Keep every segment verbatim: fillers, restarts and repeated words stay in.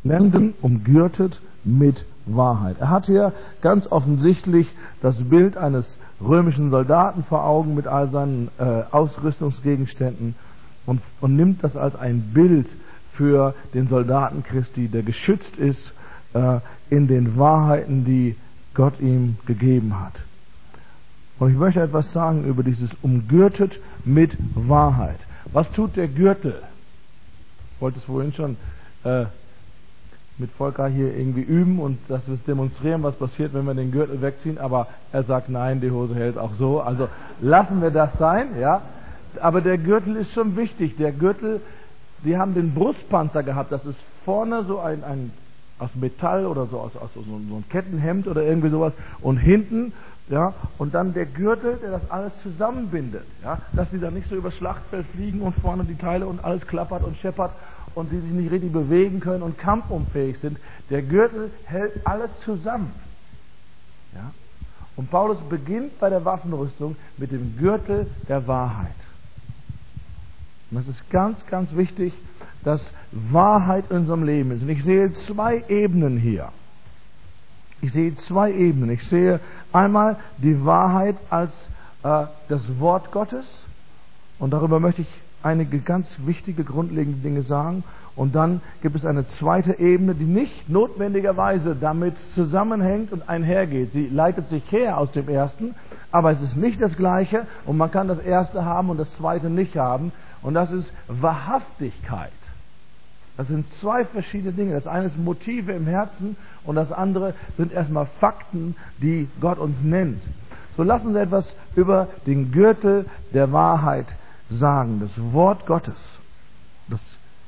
Lenden umgürtet mit Wahrheit. Er hat hier ganz offensichtlich das Bild eines römischen Soldaten vor Augen mit all seinen äh, Ausrüstungsgegenständen und, und nimmt das als ein Bild für den Soldaten Christi, der geschützt ist äh, in den Wahrheiten, die Gott ihm gegeben hat. Und ich möchte etwas sagen über dieses umgürtet mit Wahrheit. Was tut der Gürtel? Ich wollte es vorhin schon äh, mit Volker hier irgendwie üben und dass wir es demonstrieren, was passiert, wenn wir den Gürtel wegziehen, aber er sagt, nein, die Hose hält auch so. Also lassen wir das sein, ja. Aber der Gürtel ist schon wichtig. Der Gürtel, die haben den Brustpanzer gehabt, das ist vorne so ein, ein aus Metall oder so, aus, aus so, so ein Kettenhemd oder irgendwie sowas und hinten, ja, und dann der Gürtel, der das alles zusammenbindet, ja, dass die da nicht so übers Schlachtfeld fliegen und vorne die Teile und alles klappert und scheppert und die sich nicht richtig bewegen können und kampfunfähig sind. Der Gürtel hält alles zusammen. Ja? Und Paulus beginnt bei der Waffenrüstung mit dem Gürtel der Wahrheit. Und das ist ganz, ganz wichtig, dass Wahrheit in unserem Leben ist. Und ich sehe zwei Ebenen hier. Ich sehe zwei Ebenen. Ich sehe einmal die Wahrheit als äh, das Wort Gottes. Und darüber möchte ich einige ganz wichtige, grundlegende Dinge sagen. Und dann gibt es eine zweite Ebene, die nicht notwendigerweise damit zusammenhängt und einhergeht. Sie leitet sich her aus dem ersten, aber es ist nicht das Gleiche und man kann das erste haben und das zweite nicht haben. Und das ist Wahrhaftigkeit. Das sind zwei verschiedene Dinge. Das eine ist Motive im Herzen und das andere sind erstmal Fakten, die Gott uns nennt. So lassen Sie etwas über den Gürtel der Wahrheit sagen, das Wort Gottes. Das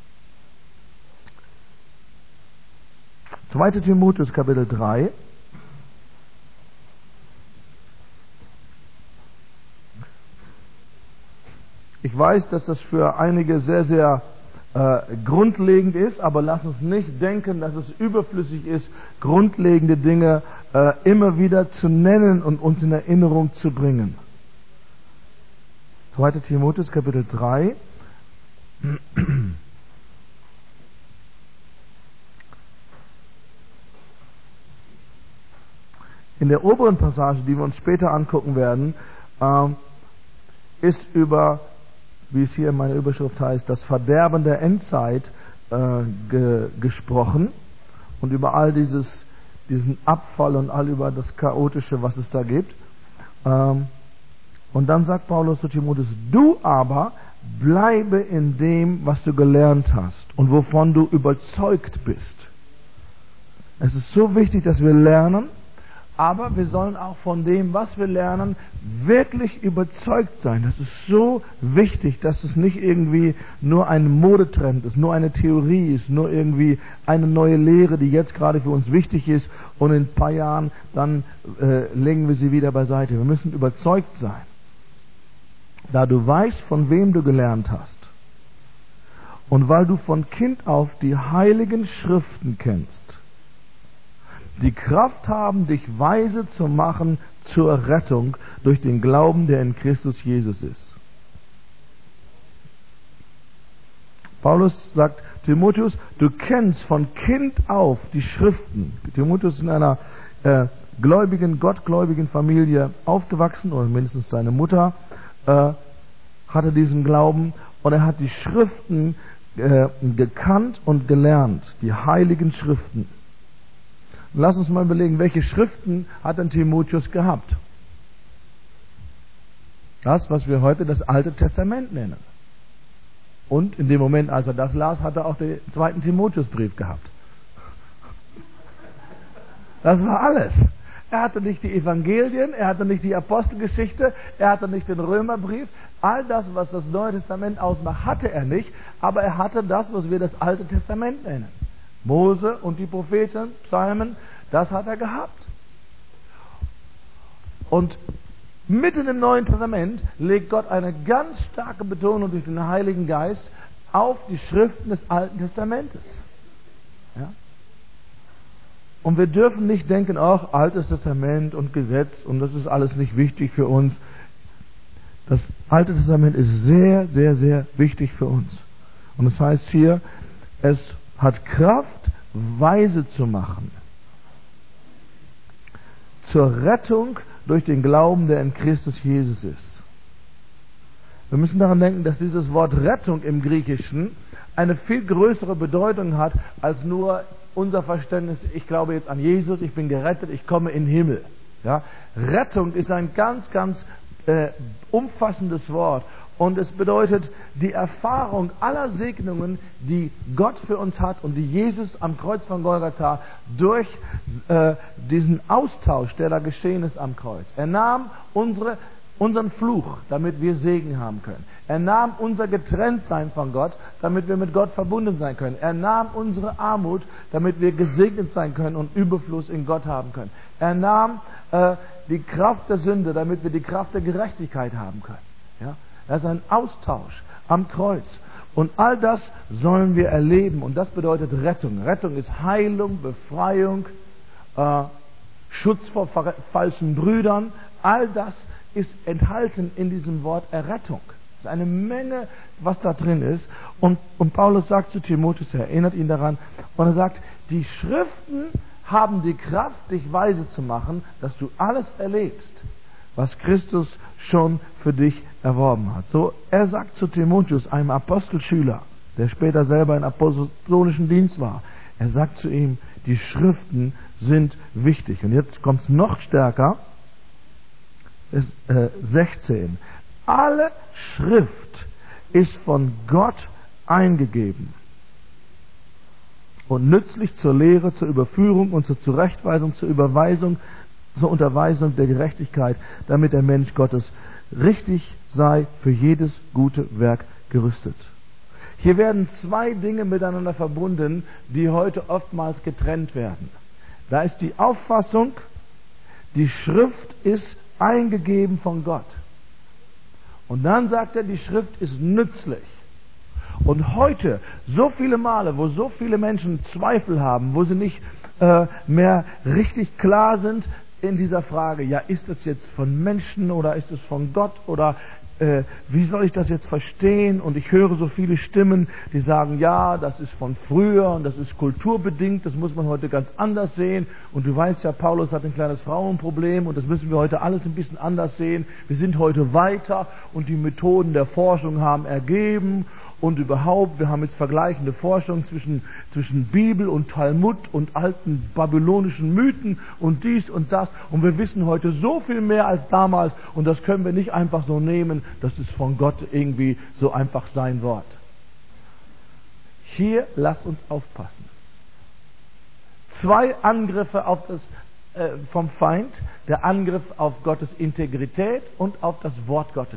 zweite Timotheus Kapitel drei. Ich weiß, dass das für einige sehr, sehr äh, grundlegend ist, aber lass uns nicht denken, dass es überflüssig ist, grundlegende Dinge äh, immer wieder zu nennen und uns in Erinnerung zu bringen. zweite Timotheus Kapitel drei. In der oberen Passage, die wir uns später angucken werden, äh, ist über, wie es hier in meiner Überschrift heißt, das Verderben der Endzeit äh, ge, gesprochen und über all dieses, diesen Abfall und all über das Chaotische, was es da gibt. Ähm, und dann sagt Paulus zu Timotheus, du aber bleibe in dem, was du gelernt hast und wovon du überzeugt bist. Es ist so wichtig, dass wir lernen, aber wir sollen auch von dem, was wir lernen, wirklich überzeugt sein. Das ist so wichtig, dass es nicht irgendwie nur ein Modetrend ist, nur eine Theorie ist, nur irgendwie eine neue Lehre, die jetzt gerade für uns wichtig ist und in ein paar Jahren dann äh, legen wir sie wieder beiseite. Wir müssen überzeugt sein. Da du weißt, von wem du gelernt hast und weil du von Kind auf die heiligen Schriften kennst, die Kraft haben, dich weise zu machen zur Rettung durch den Glauben, der in Christus Jesus ist. Paulus sagt, Timotheus, du kennst von Kind auf die Schriften. Timotheus ist in einer äh, gläubigen, gottgläubigen Familie aufgewachsen, oder mindestens seine Mutter äh, hatte diesen Glauben, und er hat die Schriften äh, gekannt und gelernt, die heiligen Schriften. Lass uns mal überlegen, welche Schriften hat denn Timotheus gehabt? Das, was wir heute das Alte Testament nennen. Und in dem Moment, als er das las, hat er auch den zweiten Timotheusbrief gehabt. Das war alles. Er hatte nicht die Evangelien, er hatte nicht die Apostelgeschichte, er hatte nicht den Römerbrief. All das, was das Neue Testament ausmacht, hatte er nicht, aber er hatte das, was wir das Alte Testament nennen. Mose und die Propheten, Psalmen, das hat er gehabt. Und mitten im Neuen Testament legt Gott eine ganz starke Betonung durch den Heiligen Geist auf die Schriften des Alten Testamentes. Ja? Und wir dürfen nicht denken, ach, Altes Testament und Gesetz und das ist alles nicht wichtig für uns. Das Alte Testament ist sehr, sehr, sehr wichtig für uns. Und das heißt hier, es hat Kraft, weise zu machen. Zur Rettung durch den Glauben, der in Christus Jesus ist. Wir müssen daran denken, dass dieses Wort Rettung im Griechischen eine viel größere Bedeutung hat, als nur unser Verständnis, ich glaube jetzt an Jesus, ich bin gerettet, ich komme in den Himmel. Ja? Rettung ist ein ganz, ganz äh, umfassendes Wort. Und es bedeutet die Erfahrung aller Segnungen, die Gott für uns hat und die Jesus am Kreuz von Golgatha durch äh, diesen Austausch, der da geschehen ist am Kreuz. Er nahm unsere, unseren Fluch, damit wir Segen haben können. Er nahm unser Getrenntsein von Gott, damit wir mit Gott verbunden sein können. Er nahm unsere Armut, damit wir gesegnet sein können und Überfluss in Gott haben können. Er nahm äh, die Kraft der Sünde, damit wir die Kraft der Gerechtigkeit haben können. Ja? Das ist ein Austausch am Kreuz. Und all das sollen wir erleben. Und das bedeutet Rettung. Rettung ist Heilung, Befreiung, äh, Schutz vor falschen Brüdern. All das ist enthalten in diesem Wort Errettung. Es ist eine Menge, was da drin ist. Und, und Paulus sagt zu Timotheus, er erinnert ihn daran, und er sagt, die Schriften haben die Kraft, dich weise zu machen, dass du alles erlebst, was Christus schon für dich erworben hat. So, er sagt zu Timotheus, einem Apostelschüler, der später selber in apostolischen Dienst war, er sagt zu ihm, die Schriften sind wichtig. Und jetzt kommt es noch stärker, ist, äh, sechzehn. Alle Schrift ist von Gott eingegeben und nützlich zur Lehre, zur Überführung und zur Zurechtweisung, zur Überweisung, zur Unterweisung der Gerechtigkeit, damit der Mensch Gottes richtig sei, für jedes gute Werk gerüstet. Hier werden zwei Dinge miteinander verbunden, die heute oftmals getrennt werden. Da ist die Auffassung, die Schrift ist eingegeben von Gott. Und dann sagt er, die Schrift ist nützlich. Und heute, so viele Male, wo so viele Menschen Zweifel haben, wo sie nicht äh, mehr richtig klar sind in dieser Frage, ja, ist das jetzt von Menschen oder ist es von Gott oder äh, wie soll ich das jetzt verstehen? Und ich höre so viele Stimmen, die sagen, ja, das ist von früher und das ist kulturbedingt, das muss man heute ganz anders sehen. Und du weißt ja, Paulus hat ein kleines Frauenproblem und das müssen wir heute alles ein bisschen anders sehen. Wir sind heute weiter und die Methoden der Forschung haben ergeben. Und überhaupt, wir haben jetzt vergleichende Forschung zwischen, zwischen Bibel und Talmud und alten babylonischen Mythen und dies und das. Und wir wissen heute so viel mehr als damals. Und das können wir nicht einfach so nehmen, das ist von Gott irgendwie so einfach sein Wort. Hier lasst uns aufpassen. Zwei Angriffe auf das, äh, vom Feind. Der Angriff auf Gottes Integrität und auf das Wort Gottes.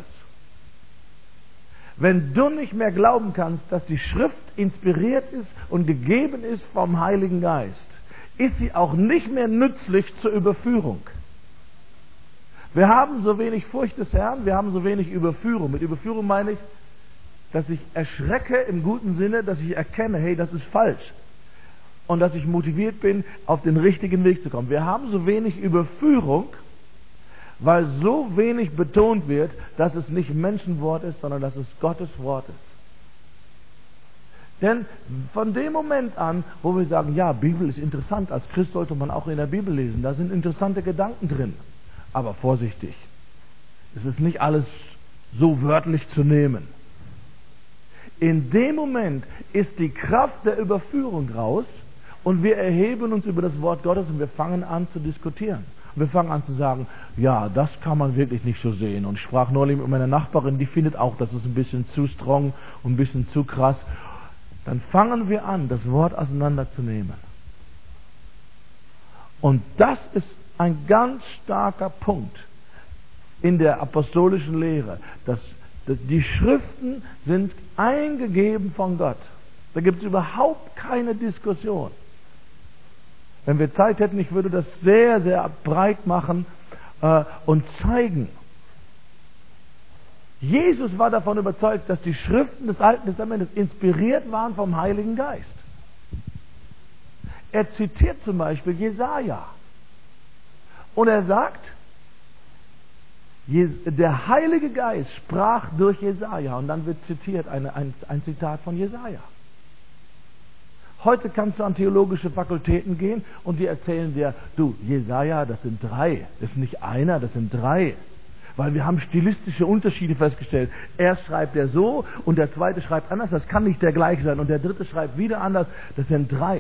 Wenn du nicht mehr glauben kannst, dass die Schrift inspiriert ist und gegeben ist vom Heiligen Geist, ist sie auch nicht mehr nützlich zur Überführung. Wir haben so wenig Furcht des Herrn, wir haben so wenig Überführung. Mit Überführung meine ich, dass ich erschrecke im guten Sinne, dass ich erkenne, hey, das ist falsch. Und dass ich motiviert bin, auf den richtigen Weg zu kommen. Wir haben so wenig Überführung, weil so wenig betont wird, dass es nicht Menschenwort ist, sondern dass es Gottes Wort ist. Denn von dem Moment an, wo wir sagen, ja, Bibel ist interessant, als Christ sollte man auch in der Bibel lesen, da sind interessante Gedanken drin. Aber vorsichtig, es ist nicht alles so wörtlich zu nehmen. In dem Moment ist die Kraft der Überführung raus und wir erheben uns über das Wort Gottes und wir fangen an zu diskutieren. Wir fangen an zu sagen, ja, das kann man wirklich nicht so sehen. Und ich sprach neulich mit meiner Nachbarin, die findet auch, das ist ein bisschen zu strong und ein bisschen zu krass. Dann fangen wir an, das Wort auseinanderzunehmen. Und das ist ein ganz starker Punkt in der apostolischen Lehre. Dass, dass die Schriften sind eingegeben von Gott. Da gibt es überhaupt keine Diskussion. Wenn wir Zeit hätten, ich würde das sehr, sehr breit machen äh, und zeigen. Jesus war davon überzeugt, dass die Schriften des Alten Testamentes inspiriert waren vom Heiligen Geist. Er zitiert zum Beispiel Jesaja. Und er sagt, der Heilige Geist sprach durch Jesaja. Und dann wird zitiert eine, ein, ein Zitat von Jesaja. Heute kannst du an theologische Fakultäten gehen und die erzählen dir, du, Jesaja, das sind drei. Das ist nicht einer, das sind drei. Weil wir haben stilistische Unterschiede festgestellt. Erst schreibt er so und der zweite schreibt anders. Das kann nicht der gleiche sein. Und der dritte schreibt wieder anders. Das sind drei.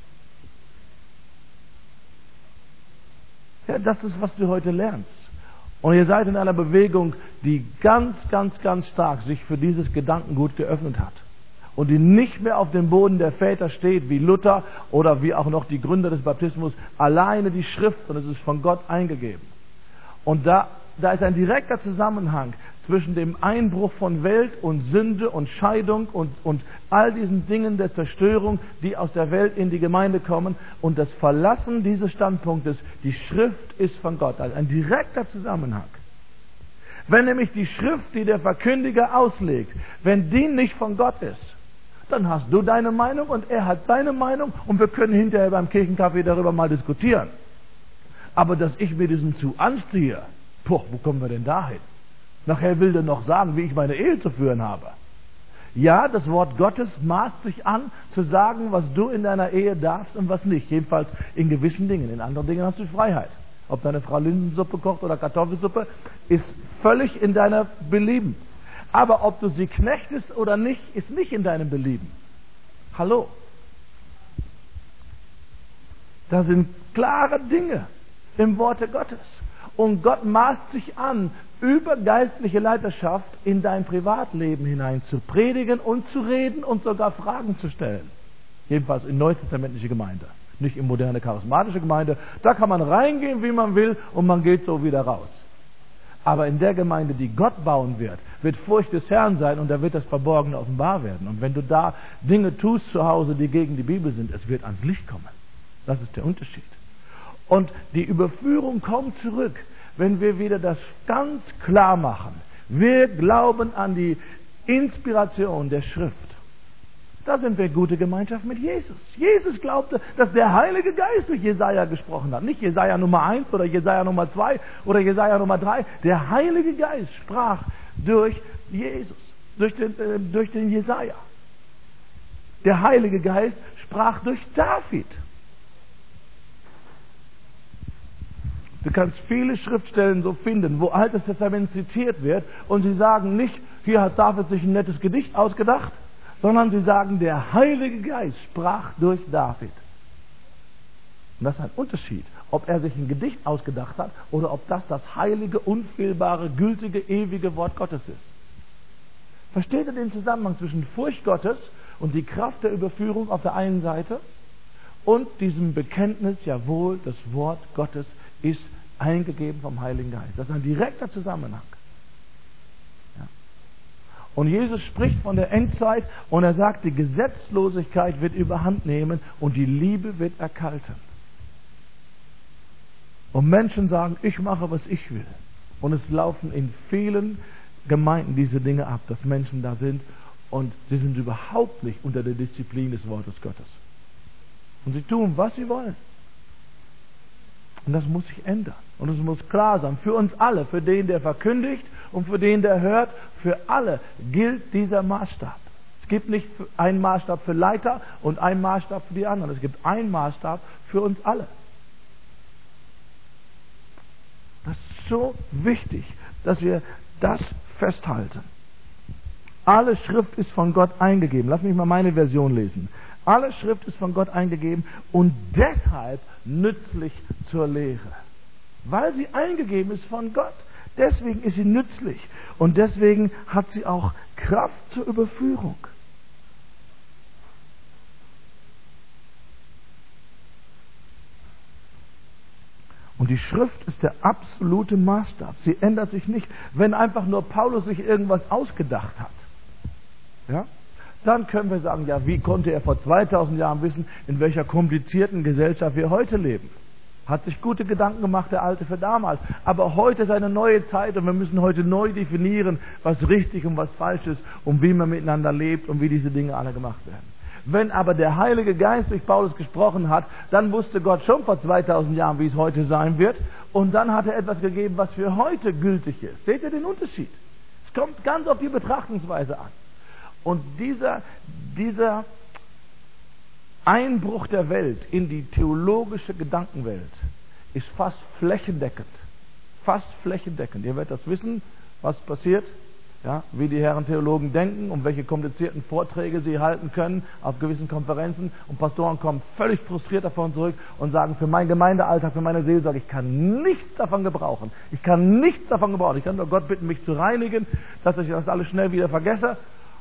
Ja, das ist, was du heute lernst. Und ihr seid in einer Bewegung, die ganz, ganz, ganz stark sich für dieses Gedankengut geöffnet hat. Und die nicht mehr auf dem Boden der Väter steht, wie Luther oder wie auch noch die Gründer des Baptismus, alleine die Schrift und es ist von Gott eingegeben. Und da, da ist ein direkter Zusammenhang zwischen dem Einbruch von Welt und Sünde und Scheidung und, und all diesen Dingen der Zerstörung, die aus der Welt in die Gemeinde kommen und das Verlassen dieses Standpunktes, die Schrift ist von Gott. Also ein direkter Zusammenhang. Wenn nämlich die Schrift, die der Verkündiger auslegt, wenn die nicht von Gott ist, dann hast du deine Meinung und er hat seine Meinung und wir können hinterher beim Kirchenkaffee darüber mal diskutieren. Aber dass ich mir diesen zu anziehe, boah, wo kommen wir denn dahin? Nachher will der noch sagen, wie ich meine Ehe zu führen habe. Ja, das Wort Gottes maßt sich an, zu sagen, was du in deiner Ehe darfst und was nicht. Jedenfalls in gewissen Dingen. In anderen Dingen hast du Freiheit. Ob deine Frau Linsensuppe kocht oder Kartoffelsuppe, ist völlig in deiner Belieben. Aber ob du sie knechtest oder nicht, ist nicht in deinem Belieben. Hallo. Da sind klare Dinge im Worte Gottes. Und Gott maßt sich an, über geistliche Leiterschaft in dein Privatleben hinein zu predigen und zu reden und sogar Fragen zu stellen. Jedenfalls in neutestamentliche Gemeinde. Nicht in moderne charismatische Gemeinde. Da kann man reingehen, wie man will, und man geht so wieder raus. Aber in der Gemeinde, die Gott bauen wird, wird Furcht des Herrn sein und da wird das Verborgene offenbar werden. Und wenn du da Dinge tust zu Hause, die gegen die Bibel sind, es wird ans Licht kommen. Das ist der Unterschied. Und die Überführung kommt zurück, wenn wir wieder das ganz klar machen. Wir glauben an die Inspiration der Schrift. Da sind wir gute Gemeinschaft mit Jesus. Jesus glaubte, dass der Heilige Geist durch Jesaja gesprochen hat. Nicht Jesaja Nummer eins oder Jesaja Nummer zwei oder Jesaja Nummer drei. Der Heilige Geist sprach durch Jesus, durch den, äh, durch den Jesaja. Der Heilige Geist sprach durch David. Du kannst viele Schriftstellen so finden, wo Altes Testament zitiert wird und sie sagen nicht, hier hat David sich ein nettes Gedicht ausgedacht, sondern sie sagen, der Heilige Geist sprach durch David. Und das ist ein Unterschied, ob er sich ein Gedicht ausgedacht hat oder ob das das heilige, unfehlbare, gültige, ewige Wort Gottes ist. Versteht ihr den Zusammenhang zwischen Furcht Gottes und die Kraft der Überführung auf der einen Seite und diesem Bekenntnis, jawohl, das Wort Gottes ist eingegeben vom Heiligen Geist. Das ist ein direkter Zusammenhang. Ja. Und Jesus spricht von der Endzeit und er sagt, die Gesetzlosigkeit wird überhand nehmen und die Liebe wird erkalten. Und Menschen sagen, ich mache, was ich will. Und es laufen in vielen Gemeinden diese Dinge ab, dass Menschen da sind und sie sind überhaupt nicht unter der Disziplin des Wortes Gottes. Und sie tun, was sie wollen. Und das muss sich ändern. Und es muss klar sein, für uns alle, für den, der verkündigt und für den, der hört, für alle gilt dieser Maßstab. Es gibt nicht einen Maßstab für Leiter und einen Maßstab für die anderen. Es gibt einen Maßstab für uns alle. Das ist so wichtig, dass wir das festhalten. Alle Schrift ist von Gott eingegeben. Lass mich mal meine Version lesen. Alle Schrift ist von Gott eingegeben und deshalb nützlich zur Lehre. Weil sie eingegeben ist von Gott. Deswegen ist sie nützlich. Und deswegen hat sie auch Kraft zur Überführung. Und die Schrift ist der absolute Maßstab. Sie ändert sich nicht, wenn einfach nur Paulus sich irgendwas ausgedacht hat. Ja? Dann können wir sagen, ja, wie konnte er vor zweitausend Jahren wissen, in welcher komplizierten Gesellschaft wir heute leben? Hat sich gute Gedanken gemacht, der Alte, für damals. Aber heute ist eine neue Zeit und wir müssen heute neu definieren, was richtig und was falsch ist und wie man miteinander lebt und wie diese Dinge alle gemacht werden. Wenn aber der Heilige Geist durch Paulus gesprochen hat, dann wusste Gott schon vor zweitausend Jahren, wie es heute sein wird. Und dann hat er etwas gegeben, was für heute gültig ist. Seht ihr den Unterschied? Es kommt ganz auf die Betrachtungsweise an. Und dieser, dieser Einbruch der Welt in die theologische Gedankenwelt ist fast flächendeckend. Fast flächendeckend. Ihr werdet das wissen, was passiert, ja, wie die Herren Theologen denken und welche komplizierten Vorträge sie halten können auf gewissen Konferenzen. Und Pastoren kommen völlig frustriert davon zurück und sagen, für meinen Gemeindealltag, für meine Seelsorge, ich kann nichts davon gebrauchen. Ich kann nichts davon gebrauchen. Ich kann nur Gott bitten, mich zu reinigen, dass ich das alles schnell wieder vergesse.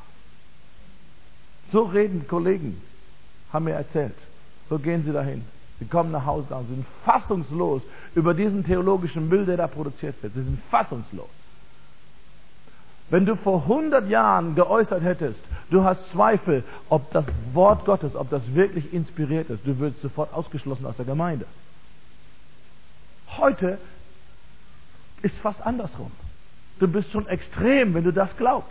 So reden Kollegen, haben mir erzählt. So gehen sie dahin. Sie kommen nach Hause und sind fassungslos über diesen theologischen Müll, der da produziert wird. Sie sind fassungslos. Wenn du vor hundert Jahren geäußert hättest, du hast Zweifel, ob das Wort Gottes, ob das wirklich inspiriert ist, du würdest sofort ausgeschlossen aus der Gemeinde. Heute ist fast andersrum. Du bist schon extrem, wenn du das glaubst.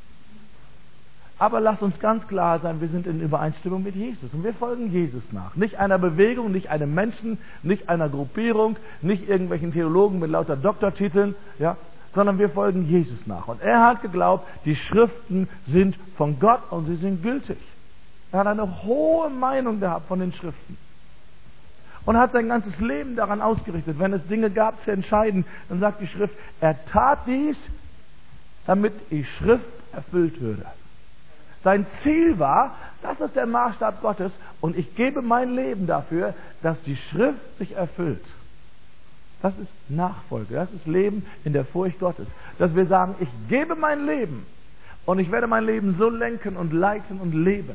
Aber lass uns ganz klar sein, wir sind in Übereinstimmung mit Jesus und wir folgen Jesus nach. Nicht einer Bewegung, nicht einem Menschen, nicht einer Gruppierung, nicht irgendwelchen Theologen mit lauter Doktortiteln, ja, sondern wir folgen Jesus nach. Und er hat geglaubt, die Schriften sind von Gott und sie sind gültig. Er hat eine hohe Meinung gehabt von den Schriften und hat sein ganzes Leben daran ausgerichtet. Wenn es Dinge gab zu entscheiden, dann sagt die Schrift, er tat dies, damit die Schrift erfüllt würde. Sein Ziel war, das ist der Maßstab Gottes und ich gebe mein Leben dafür, dass die Schrift sich erfüllt. Das ist Nachfolge, das ist Leben in der Furcht Gottes. Dass wir sagen, ich gebe mein Leben und ich werde mein Leben so lenken und leiten und leben,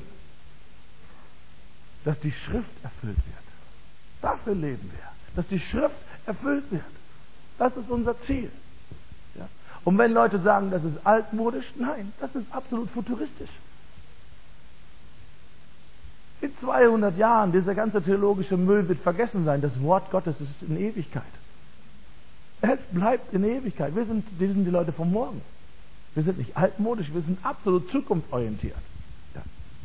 dass die Schrift erfüllt wird. Dafür leben wir, dass die Schrift erfüllt wird. Das ist unser Ziel. Ja? Und wenn Leute sagen, das ist altmodisch, nein, das ist absolut futuristisch. In zweihundert Jahren, dieser ganze theologische Müll wird vergessen sein. Das Wort Gottes ist in Ewigkeit. Es bleibt in Ewigkeit. Wir sind, wir sind die Leute vom Morgen. Wir sind nicht altmodisch, wir sind absolut zukunftsorientiert. Ja.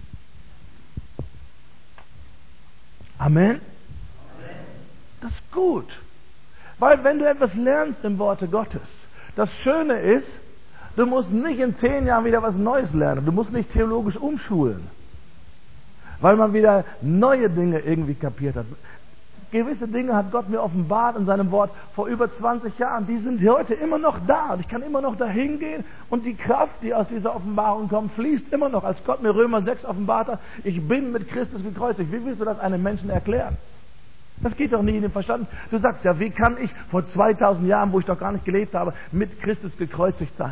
Amen? Amen? Das ist gut. Weil wenn du etwas lernst im Worte Gottes, das Schöne ist, du musst nicht in zehn Jahren wieder was Neues lernen. Du musst nicht theologisch umschulen. Weil man wieder neue Dinge irgendwie kapiert hat. Gewisse Dinge hat Gott mir offenbart in seinem Wort vor über zwanzig Jahren. Die sind heute immer noch da. Und ich kann immer noch dahin gehen. Und die Kraft, die aus dieser Offenbarung kommt, fließt immer noch. Als Gott mir Römer sechs offenbart hat, ich bin mit Christus gekreuzigt. Wie willst du das einem Menschen erklären? Das geht doch nicht in den Verstand. Du sagst ja, wie kann ich vor zweitausend Jahren, wo ich doch gar nicht gelebt habe, mit Christus gekreuzigt sein?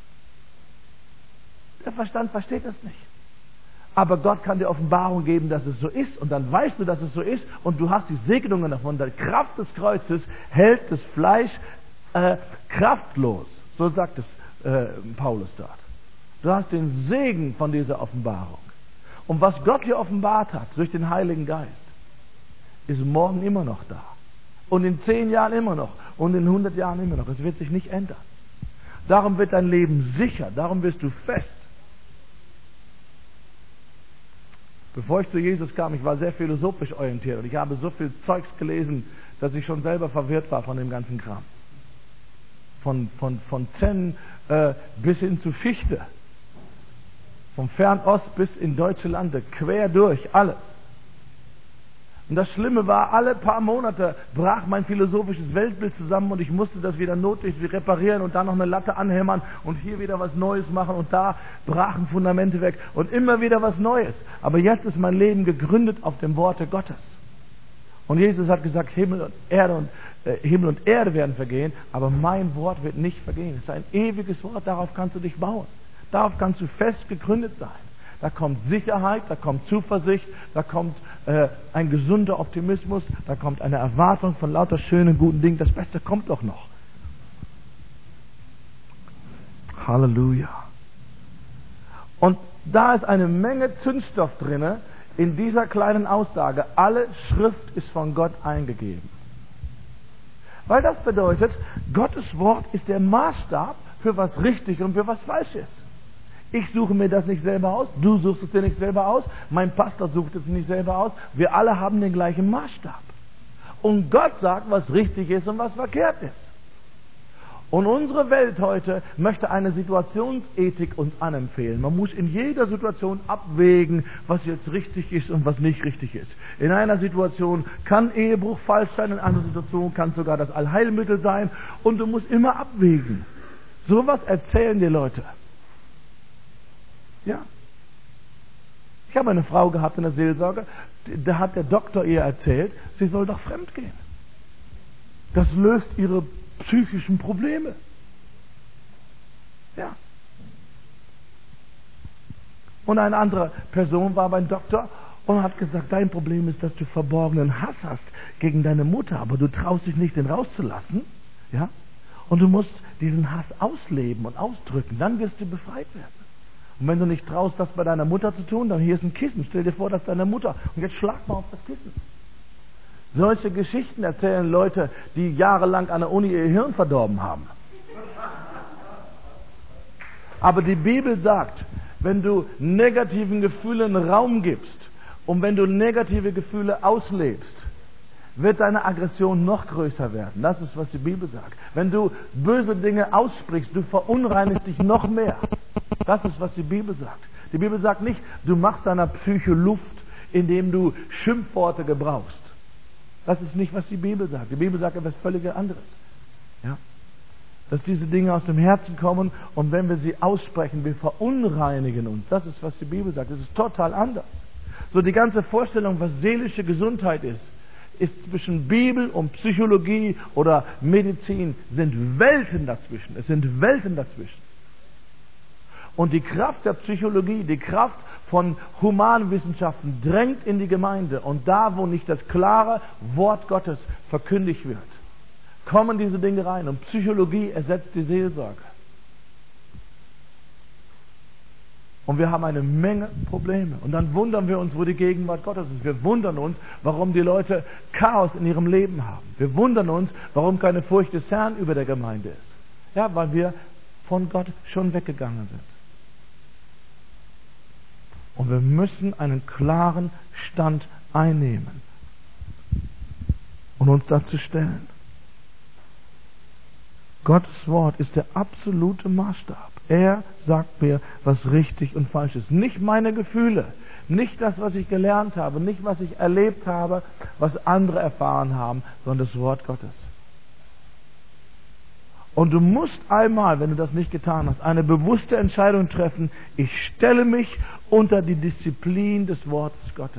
Der Verstand versteht das nicht. Aber Gott kann dir Offenbarung geben, dass es so ist. Und dann weißt du, dass es so ist. Und du hast die Segnungen davon. Die Kraft des Kreuzes hält das Fleisch äh, kraftlos. So sagt es äh, Paulus dort. Du hast den Segen von dieser Offenbarung. Und was Gott dir offenbart hat durch den Heiligen Geist, ist morgen immer noch da. Und in zehn Jahren immer noch. Und in hundert Jahren immer noch. Es wird sich nicht ändern. Darum wird dein Leben sicher. Darum wirst du fest. Bevor ich zu Jesus kam, ich war sehr philosophisch orientiert und ich habe so viel Zeugs gelesen, dass ich schon selber verwirrt war von dem ganzen Kram. Von, von, von Zen äh, bis hin zu Fichte. Vom Fernost bis in deutsche Lande, quer durch, alles. Und das Schlimme war, alle paar Monate brach mein philosophisches Weltbild zusammen und ich musste das wieder notdürftig reparieren und dann noch eine Latte anhämmern und hier wieder was Neues machen und da brachen Fundamente weg und immer wieder was Neues. Aber jetzt ist mein Leben gegründet auf dem Worte Gottes. Und Jesus hat gesagt, Himmel und Erde und äh, Himmel und Erde werden vergehen, aber mein Wort wird nicht vergehen. Es ist ein ewiges Wort, darauf kannst du dich bauen. Darauf kannst du fest gegründet sein. Da kommt Sicherheit, da kommt Zuversicht, da kommt äh, ein gesunder Optimismus, da kommt eine Erwartung von lauter schönen, guten Dingen. Das Beste kommt doch noch. Halleluja. Und da ist eine Menge Zündstoff drin in dieser kleinen Aussage. Alle Schrift ist von Gott eingegeben. Weil das bedeutet, Gottes Wort ist der Maßstab für was richtig und für was falsch ist. Ich suche mir das nicht selber aus, du suchst es dir nicht selber aus, mein Pastor sucht es nicht selber aus. Wir alle haben den gleichen Maßstab. Und Gott sagt, was richtig ist und was verkehrt ist. Und unsere Welt heute möchte eine Situationsethik uns anempfehlen. Man muss in jeder Situation abwägen, was jetzt richtig ist und was nicht richtig ist. In einer Situation kann Ehebruch falsch sein, in einer Situation kann es sogar das Allheilmittel sein. Und du musst immer abwägen. Sowas erzählen die Leute. Ja. Ich habe eine Frau gehabt in der Seelsorge, da hat der Doktor ihr erzählt, sie soll doch fremdgehen. Das löst ihre psychischen Probleme. Ja. Und eine andere Person war beim Doktor und hat gesagt, dein Problem ist, dass du verborgenen Hass hast gegen deine Mutter, aber du traust dich nicht, den rauszulassen. Ja. Und du musst diesen Hass ausleben und ausdrücken, dann wirst du befreit werden. Und wenn du nicht traust, das bei deiner Mutter zu tun, dann hier ist ein Kissen. Stell dir vor, das ist deine Mutter. Und jetzt schlag mal auf das Kissen. Solche Geschichten erzählen Leute, die jahrelang an der Uni ihr Hirn verdorben haben. Aber die Bibel sagt, wenn du negativen Gefühlen Raum gibst und wenn du negative Gefühle auslebst, wird deine Aggression noch größer werden. Das ist, was die Bibel sagt. Wenn du böse Dinge aussprichst, du verunreinigst dich noch mehr. Das ist, was die Bibel sagt. Die Bibel sagt nicht, du machst deiner Psyche Luft, indem du Schimpfworte gebrauchst. Das ist nicht, was die Bibel sagt. Die Bibel sagt etwas völlig anderes. Ja? Dass diese Dinge aus dem Herzen kommen und wenn wir sie aussprechen, wir verunreinigen uns. Das ist, was die Bibel sagt. Das ist total anders. So die ganze Vorstellung, was seelische Gesundheit ist, ist zwischen Bibel und Psychologie oder Medizin, sind Welten dazwischen. Es sind Welten dazwischen. Und die Kraft der Psychologie, die Kraft von Humanwissenschaften drängt in die Gemeinde. Und da, wo nicht das klare Wort Gottes verkündigt wird, kommen diese Dinge rein. Und Psychologie ersetzt die Seelsorge. Und wir haben eine Menge Probleme. Und dann wundern wir uns, wo die Gegenwart Gottes ist. Wir wundern uns, warum die Leute Chaos in ihrem Leben haben. Wir wundern uns, warum keine Furcht des Herrn über der Gemeinde ist. Ja, weil wir von Gott schon weggegangen sind. Und wir müssen einen klaren Stand einnehmen und uns dazu stellen. Gottes Wort ist der absolute Maßstab. Er sagt mir, was richtig und falsch ist. Nicht meine Gefühle, nicht das, was ich gelernt habe, nicht was ich erlebt habe, was andere erfahren haben, sondern das Wort Gottes. Und du musst einmal, wenn du das nicht getan hast, eine bewusste Entscheidung treffen. Ich stelle mich unter die Disziplin des Wortes Gottes.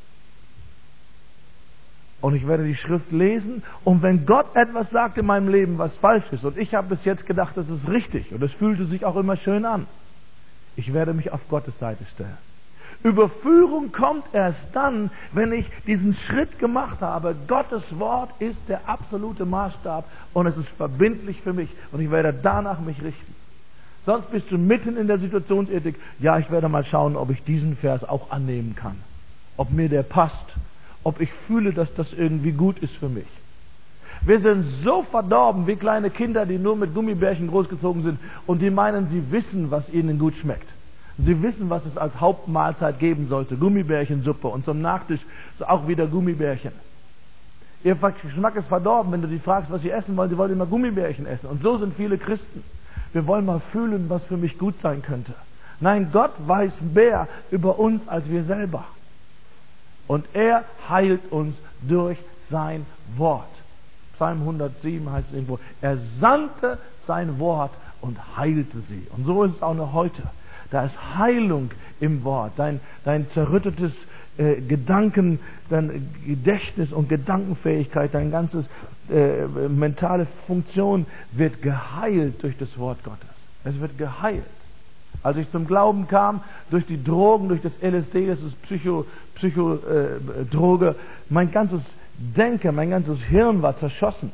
Und ich werde die Schrift lesen. Und wenn Gott etwas sagt in meinem Leben, was falsch ist, und ich habe bis jetzt gedacht, das ist richtig, und es fühlte sich auch immer schön an, ich werde mich auf Gottes Seite stellen. Überführung kommt erst dann, wenn ich diesen Schritt gemacht habe. Gottes Wort ist der absolute Maßstab und es ist verbindlich für mich und ich werde danach mich richten. Sonst bist du mitten in der Situationsethik. Ja, ich werde mal schauen, ob ich diesen Vers auch annehmen kann. Ob mir der passt. Ob ich fühle, dass das irgendwie gut ist für mich. Wir sind so verdorben wie kleine Kinder, die nur mit Gummibärchen großgezogen sind und die meinen, sie wissen, was ihnen gut schmeckt. Sie wissen, was es als Hauptmahlzeit geben sollte. Gummibärchensuppe und zum Nachtisch auch wieder Gummibärchen. Ihr Geschmack ist verdorben, wenn du die fragst, was sie essen wollen. Sie wollen immer Gummibärchen essen. Und so sind viele Christen. Wir wollen mal fühlen, was für mich gut sein könnte. Nein, Gott weiß mehr über uns als wir selber. Und er heilt uns durch sein Wort. Psalm hundertsieben heißt es irgendwo, er sandte sein Wort und heilte sie. Und so ist es auch noch heute. Da ist Heilung im Wort. Dein, dein zerrüttetes äh, Gedanken, dein Gedächtnis und Gedankenfähigkeit, dein ganzes äh, mentale Funktion wird geheilt durch das Wort Gottes. Es wird geheilt. Als ich zum Glauben kam, durch die Drogen, durch das L S D, das ist Psycho, Psycho, äh, Droge, mein ganzes Denken, mein ganzes Hirn war zerschossen.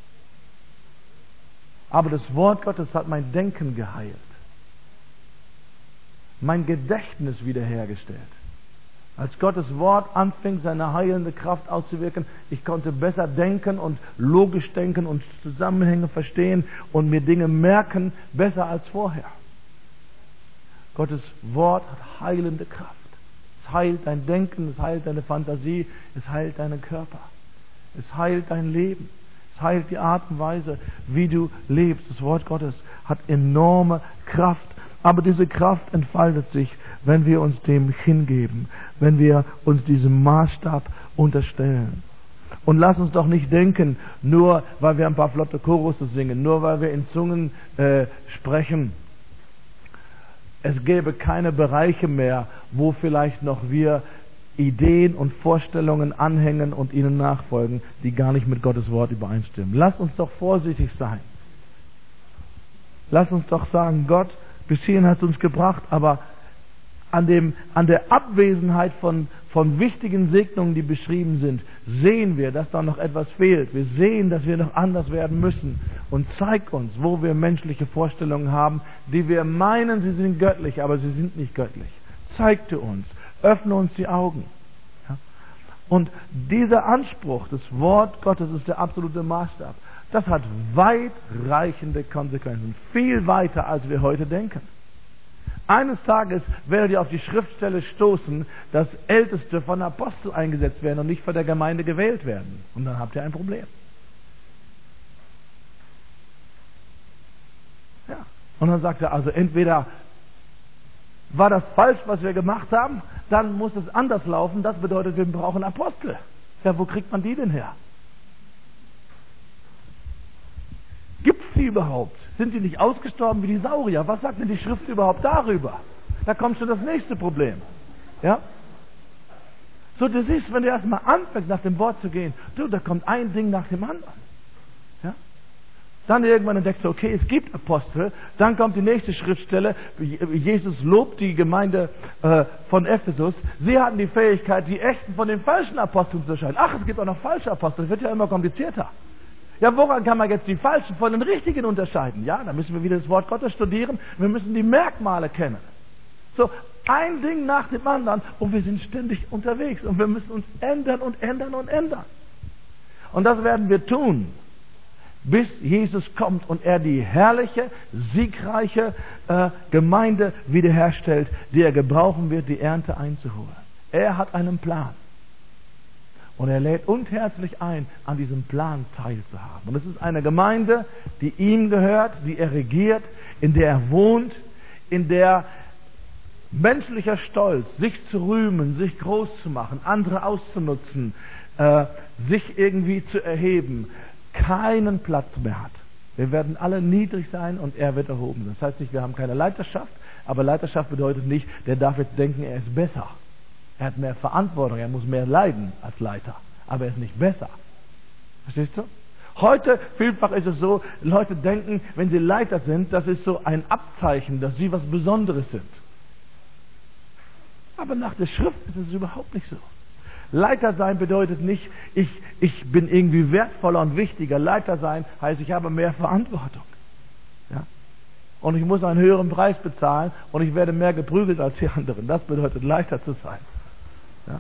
Aber das Wort Gottes hat mein Denken geheilt. Mein Gedächtnis wiederhergestellt. Als Gottes Wort anfing, seine heilende Kraft auszuwirken, ich konnte besser denken und logisch denken und Zusammenhänge verstehen und mir Dinge merken, besser als vorher. Gottes Wort hat heilende Kraft. Es heilt dein Denken, es heilt deine Fantasie, es heilt deinen Körper. Es heilt dein Leben. Es heilt die Art und Weise, wie du lebst. Das Wort Gottes hat enorme Kraft. Aber diese Kraft entfaltet sich, wenn wir uns dem hingeben, wenn wir uns diesem Maßstab unterstellen. Und lass uns doch nicht denken, nur weil wir ein paar flotte Chorusse singen, nur weil wir in Zungen äh, sprechen, es gäbe keine Bereiche mehr, wo vielleicht noch wir Ideen und Vorstellungen anhängen und ihnen nachfolgen, die gar nicht mit Gottes Wort übereinstimmen. Lass uns doch vorsichtig sein. Lass uns doch sagen, Gott, bis hierhin hast du uns gebracht, aber an, dem, an der Abwesenheit von, von wichtigen Segnungen, die beschrieben sind, sehen wir, dass da noch etwas fehlt. Wir sehen, dass wir noch anders werden müssen. Und zeig uns, wo wir menschliche Vorstellungen haben, die wir meinen, sie sind göttlich, aber sie sind nicht göttlich. Zeig du uns, öffne uns die Augen. Ja? Und dieser Anspruch, das Wort Gottes ist der absolute Maßstab. Das hat weitreichende Konsequenzen, viel weiter, als wir heute denken. Eines Tages werdet ihr auf die Schriftstelle stoßen, dass Älteste von Apostel eingesetzt werden und nicht von der Gemeinde gewählt werden. Und dann habt ihr ein Problem. Ja. Und dann sagt er, also entweder war das falsch, was wir gemacht haben, dann muss es anders laufen. Das bedeutet, wir brauchen Apostel. Ja, wo kriegt man die denn her? Gibt es die überhaupt? Sind die nicht ausgestorben wie die Saurier? Was sagt denn die Schrift überhaupt darüber? Da kommt schon das nächste Problem. Ja? So, du siehst, wenn du erstmal anfängst, nach dem Wort zu gehen, du, da kommt ein Ding nach dem anderen. Ja? Dann irgendwann entdeckst du, okay, es gibt Apostel. Dann kommt die nächste Schriftstelle. Jesus lobt die Gemeinde äh, von Ephesus. Sie hatten die Fähigkeit, die echten von den falschen Aposteln zu unterscheiden. Ach, es gibt auch noch falsche Apostel. Das wird ja immer komplizierter. Ja, woran kann man jetzt die Falschen von den Richtigen unterscheiden? Ja, da müssen wir wieder das Wort Gottes studieren. Wir müssen die Merkmale kennen. So, ein Ding nach dem anderen und wir sind ständig unterwegs und wir müssen uns ändern und ändern und ändern. Und das werden wir tun, bis Jesus kommt und er die herrliche, siegreiche äh, Gemeinde wiederherstellt, die er gebrauchen wird, die Ernte einzuholen. Er hat einen Plan. Und er lädt uns herzlich ein, an diesem Plan teilzuhaben. Und es ist eine Gemeinde, die ihm gehört, die er regiert, in der er wohnt, in der menschlicher Stolz, sich zu rühmen, sich groß zu machen, andere auszunutzen, äh, sich irgendwie zu erheben, keinen Platz mehr hat. Wir werden alle niedrig sein und er wird erhoben. Das heißt nicht, wir haben keine Leiterschaft, aber Leiterschaft bedeutet nicht, der darf jetzt denken, er ist besser. Er hat mehr Verantwortung, er muss mehr leiden als Leiter, aber er ist nicht besser. Verstehst du? Heute, vielfach ist es so, Leute denken, wenn sie Leiter sind, das ist so ein Abzeichen, dass sie was Besonderes sind. Aber nach der Schrift ist es überhaupt nicht so. Leiter sein bedeutet nicht, ich, ich bin irgendwie wertvoller und wichtiger. Leiter sein heißt, ich habe mehr Verantwortung. Ja? Und ich muss einen höheren Preis bezahlen und ich werde mehr geprügelt als die anderen. Das bedeutet, Leiter zu sein. Ja?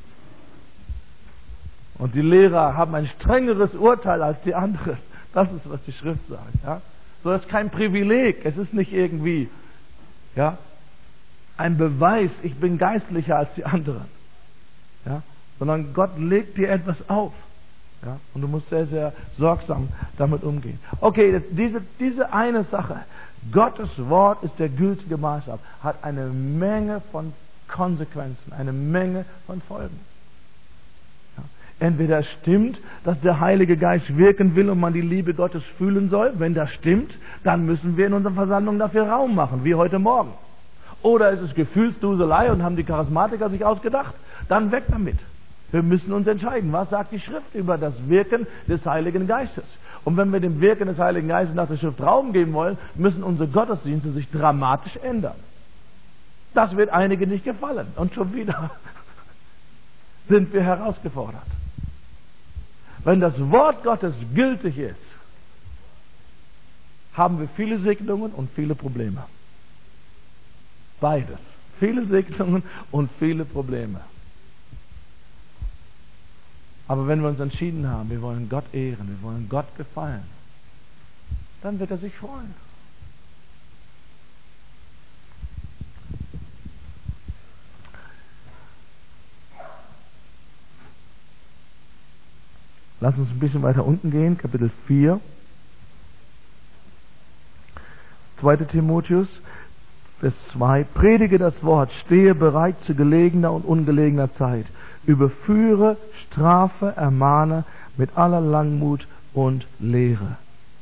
Und die Lehrer haben ein strengeres Urteil als die anderen. Das ist, was die Schrift sagt. Ja? So, das ist kein Privileg. Es ist nicht irgendwie ja, ein Beweis, ich bin geistlicher als die anderen. Ja? Sondern Gott legt dir etwas auf. Ja? Und du musst sehr, sehr sorgsam damit umgehen. Okay, das, diese, diese eine Sache, Gottes Wort ist der gültige Maßstab, hat eine Menge von Konsequenzen, eine Menge von Folgen. Ja. Entweder stimmt, dass der Heilige Geist wirken will und man die Liebe Gottes fühlen soll. Wenn das stimmt, dann müssen wir in unserer Versammlung dafür Raum machen, wie heute Morgen. Oder ist es Gefühlsduselei und haben die Charismatiker sich ausgedacht? Dann weg damit. Wir müssen uns entscheiden, was sagt die Schrift über das Wirken des Heiligen Geistes. Und wenn wir dem Wirken des Heiligen Geistes nach der Schrift Raum geben wollen, müssen unsere Gottesdienste sich dramatisch ändern. Das wird einigen nicht gefallen. Und schon wieder sind wir herausgefordert. Wenn das Wort Gottes gültig ist, haben wir viele Segnungen und viele Probleme. Beides. Viele Segnungen und viele Probleme. Aber wenn wir uns entschieden haben, wir wollen Gott ehren, wir wollen Gott gefallen, dann wird er sich freuen. Lass uns ein bisschen weiter unten gehen, Kapitel vier. zweiter Timotheus, Vers zwei. Predige das Wort, stehe bereit zu gelegener und ungelegener Zeit. Überführe, strafe, ermahne mit aller Langmut und Lehre.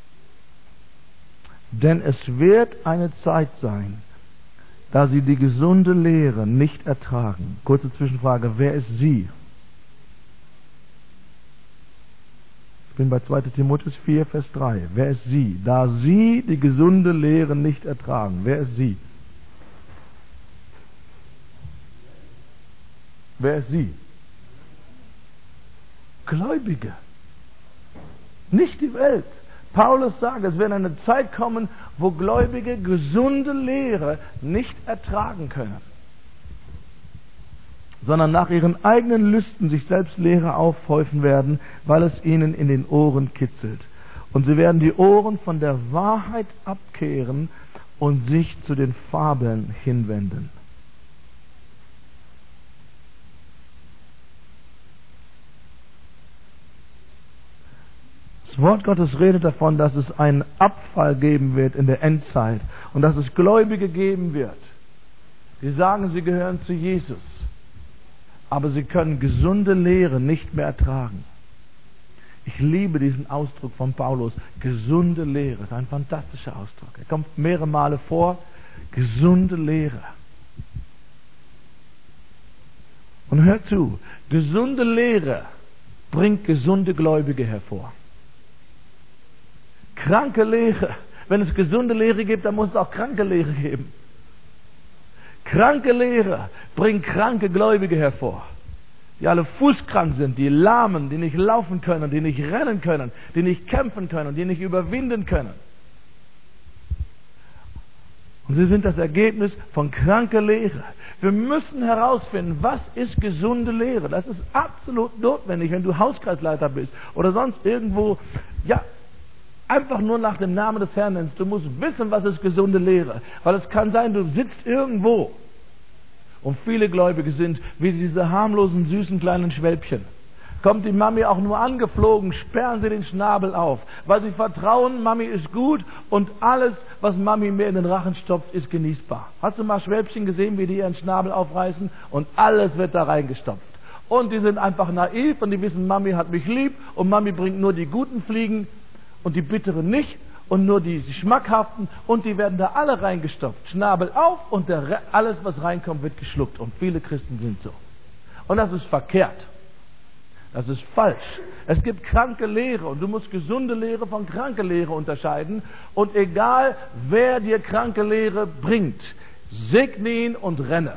Denn es wird eine Zeit sein, da sie die gesunde Lehre nicht ertragen. Kurze Zwischenfrage, wer ist sie? Ich bin bei zweiter Timotheus vier, Vers drei. Wer ist sie? Da sie die gesunde Lehre nicht ertragen. Wer ist sie? Wer ist sie? Gläubige. Nicht die Welt. Paulus sagt, es wird eine Zeit kommen, wo Gläubige gesunde Lehre nicht ertragen können, sondern nach ihren eigenen Lüsten sich selbst Lehre aufhäufen werden, weil es ihnen in den Ohren kitzelt. Und sie werden die Ohren von der Wahrheit abkehren und sich zu den Fabeln hinwenden. Das Wort Gottes redet davon, dass es einen Abfall geben wird in der Endzeit und dass es Gläubige geben wird, die sagen, sie gehören zu Jesus, aber sie können gesunde Lehre nicht mehr ertragen. Ich liebe diesen Ausdruck von Paulus, gesunde Lehre, das ist ein fantastischer Ausdruck. Er kommt mehrere Male vor, gesunde Lehre. Und hört zu, gesunde Lehre bringt gesunde Gläubige hervor. Kranke Lehre, wenn es gesunde Lehre gibt, dann muss es auch kranke Lehre geben. Kranke Lehre bringt kranke Gläubige hervor, die alle fußkrank sind, die lahmen, die nicht laufen können, die nicht rennen können, die nicht kämpfen können, die nicht überwinden können. Und sie sind das Ergebnis von kranker Lehre. Wir müssen herausfinden, was ist gesunde Lehre. Das ist absolut notwendig, wenn du Hauskreisleiter bist oder sonst irgendwo, ja, einfach nur nach dem Namen des Herrn nennst. Du musst wissen, was ist gesunde Lehre. Weil es kann sein, du sitzt irgendwo und viele Gläubige sind wie diese harmlosen, süßen kleinen Schwälbchen. Kommt die Mami auch nur angeflogen, sperren sie den Schnabel auf, weil sie vertrauen, Mami ist gut und alles, was Mami mir in den Rachen stopft, ist genießbar. Hast du mal Schwälbchen gesehen, wie die ihren Schnabel aufreißen und alles wird da reingestopft? Und die sind einfach naiv und die wissen, Mami hat mich lieb und Mami bringt nur die guten Fliegen und die bitteren nicht und nur die schmackhaften und die werden da alle reingestopft. Schnabel auf und der, alles, was reinkommt, wird geschluckt. Und viele Christen sind so. Und das ist verkehrt. Das ist falsch. Es gibt kranke Lehre und du musst gesunde Lehre von kranke Lehre unterscheiden. Und egal, wer dir kranke Lehre bringt, segne ihn und renne.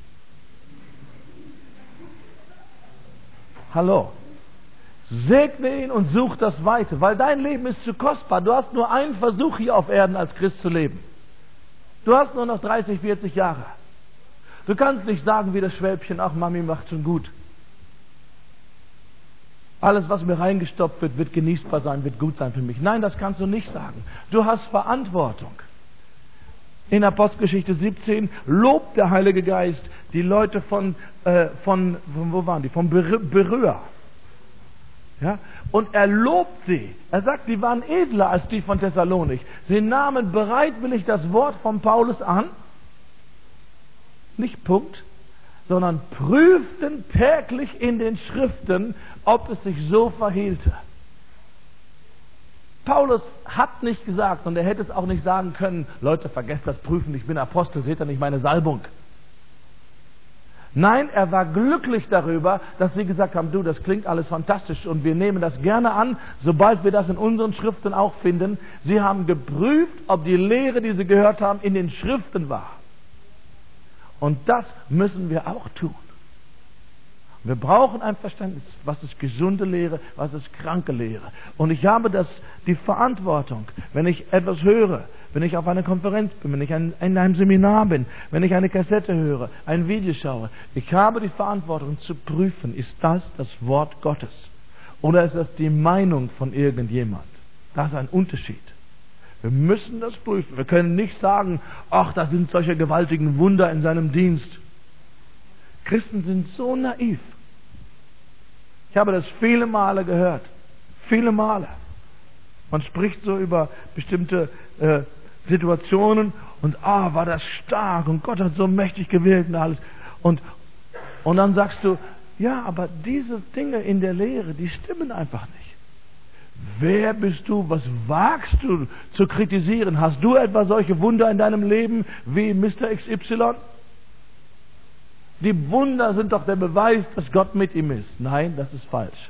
Hallo. Segne ihn und such das Weite, weil dein Leben ist zu kostbar. Du hast nur einen Versuch hier auf Erden als Christ zu leben. Du hast nur noch dreißig, vierzig Jahre. Du kannst nicht sagen wie das Schwälbchen, ach Mami macht schon gut. Alles, was mir reingestopft wird, wird genießbar sein, wird gut sein für mich. Nein, das kannst du nicht sagen. Du hast Verantwortung. In Apostelgeschichte siebzehn lobt der Heilige Geist die Leute von, äh, von, von wo waren die? Von Beröa. Ja? Und er lobt sie. Er sagt, die waren edler als die von Thessalonik. Sie nahmen bereitwillig das Wort von Paulus an. Nicht Punkt, sondern prüften täglich in den Schriften, ob es sich so verhielte. Paulus hat nicht gesagt, und er hätte es auch nicht sagen können, Leute, vergesst das Prüfen, ich bin Apostel, seht ihr nicht meine Salbung. Nein, er war glücklich darüber, dass sie gesagt haben, du, das klingt alles fantastisch und wir nehmen das gerne an, sobald wir das in unseren Schriften auch finden. Sie haben geprüft, ob die Lehre, die sie gehört haben, in den Schriften war. Und das müssen wir auch tun. Wir brauchen ein Verständnis, was ist gesunde Lehre, was ist kranke Lehre. Und ich habe das, die Verantwortung, wenn ich etwas höre, wenn ich auf einer Konferenz bin, wenn ich in einem Seminar bin, wenn ich eine Kassette höre, ein Video schaue. Ich habe die Verantwortung zu prüfen, ist das das Wort Gottes? Oder ist das die Meinung von irgendjemand? Das ist ein Unterschied. Wir müssen das prüfen. Wir können nicht sagen, ach, da sind solche gewaltigen Wunder in seinem Dienst. Christen sind so naiv. Ich habe das viele Male gehört. Viele Male. Man spricht so über bestimmte äh, Situationen und ah, war das stark und Gott hat so mächtig gewirkt und alles. Und, und dann sagst du, ja, aber diese Dinge in der Lehre, die stimmen einfach nicht. Wer bist du? Was wagst du zu kritisieren? Hast du etwa solche Wunder in deinem Leben wie Mister X Y? Die Wunder sind doch der Beweis, dass Gott mit ihm ist. Nein, das ist falsch.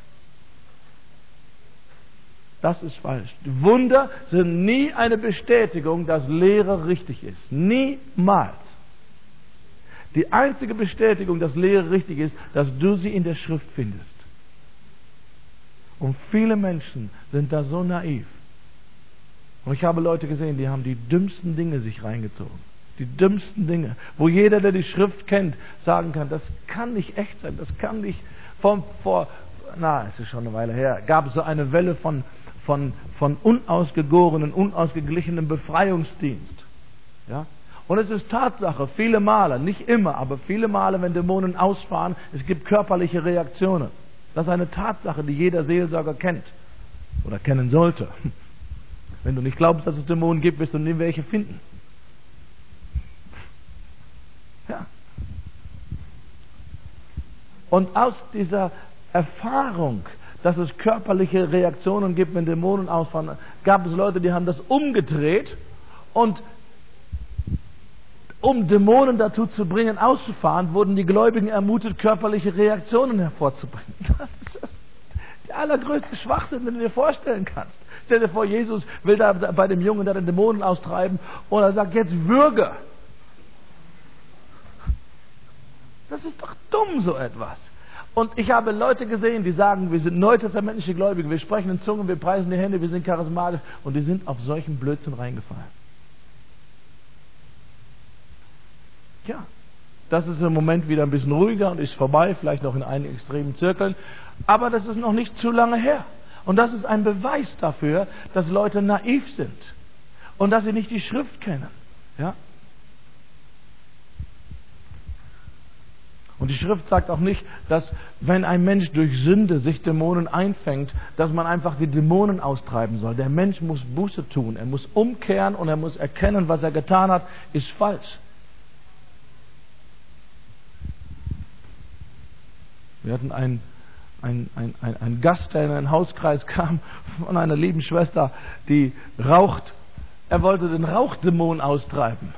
Das ist falsch. Die Wunder sind nie eine Bestätigung, dass Lehre richtig ist. Niemals. Die einzige Bestätigung, dass Lehre richtig ist, dass du sie in der Schrift findest. Und viele Menschen sind da so naiv. Und ich habe Leute gesehen, die haben die dümmsten Dinge sich reingezogen. Die dümmsten Dinge. Wo jeder, der die Schrift kennt, sagen kann, das kann nicht echt sein. Das kann nicht vor, vor na, es ist schon eine Weile her, gab es so eine Welle von, von, von unausgegorenen, unausgeglichenen Befreiungsdienst. Ja? Und es ist Tatsache, viele Male, nicht immer, aber viele Male, wenn Dämonen ausfahren, es gibt körperliche Reaktionen. Das ist eine Tatsache, die jeder Seelsorger kennt oder kennen sollte. Wenn du nicht glaubst, dass es Dämonen gibt, wirst du nie welche finden. Ja. Und aus dieser Erfahrung, dass es körperliche Reaktionen gibt, wenn Dämonen ausfahren, gab es Leute, die haben das umgedreht und um Dämonen dazu zu bringen, auszufahren, wurden die Gläubigen ermutigt, körperliche Reaktionen hervorzubringen. Das ist der allergrößte Schwachsinn, den du dir vorstellen kannst. Stell dir vor, Jesus will da bei dem Jungen da den Dämonen austreiben und er sagt, jetzt würge. Das ist doch dumm, so etwas. Und ich habe Leute gesehen, die sagen, wir sind neutestamentliche Gläubige, wir sprechen in Zungen, wir preisen die Hände, wir sind charismatisch und die sind auf solchen Blödsinn reingefallen. Ja, das ist im Moment wieder ein bisschen ruhiger und ist vorbei, vielleicht noch in einigen extremen Zirkeln, aber das ist noch nicht zu lange her. Und das ist ein Beweis dafür, dass Leute naiv sind und dass sie nicht die Schrift kennen. Ja? Und die Schrift sagt auch nicht, dass wenn ein Mensch durch Sünde sich Dämonen einfängt, dass man einfach die Dämonen austreiben soll. Der Mensch muss Buße tun, er muss umkehren und er muss erkennen, was er getan hat, ist falsch. Wir hatten einen, einen, einen, einen Gast, der in einen Hauskreis kam, von einer lieben Schwester, die raucht. Er wollte den Rauchdämon austreiben.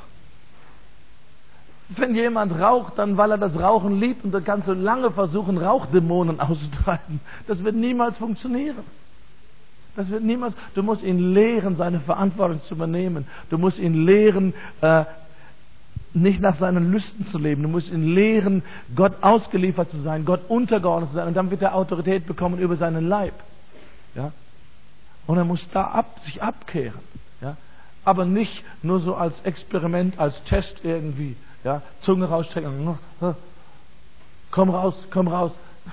Wenn jemand raucht, dann weil er das Rauchen liebt und dann kannst du lange versuchen, Rauchdämonen auszutreiben. Das wird niemals funktionieren. Das wird niemals. Du musst ihn lehren, seine Verantwortung zu übernehmen. Du musst ihn lehren, äh, nicht nach seinen Lüsten zu leben. Du musst ihn lehren, Gott ausgeliefert zu sein, Gott untergeordnet zu sein. Und dann wird er Autorität bekommen über seinen Leib. Ja? Und er muss da ab, sich abkehren. Ja? Aber nicht nur so als Experiment, als Test irgendwie. Ja? Zunge rausstrecken. Komm raus, komm raus.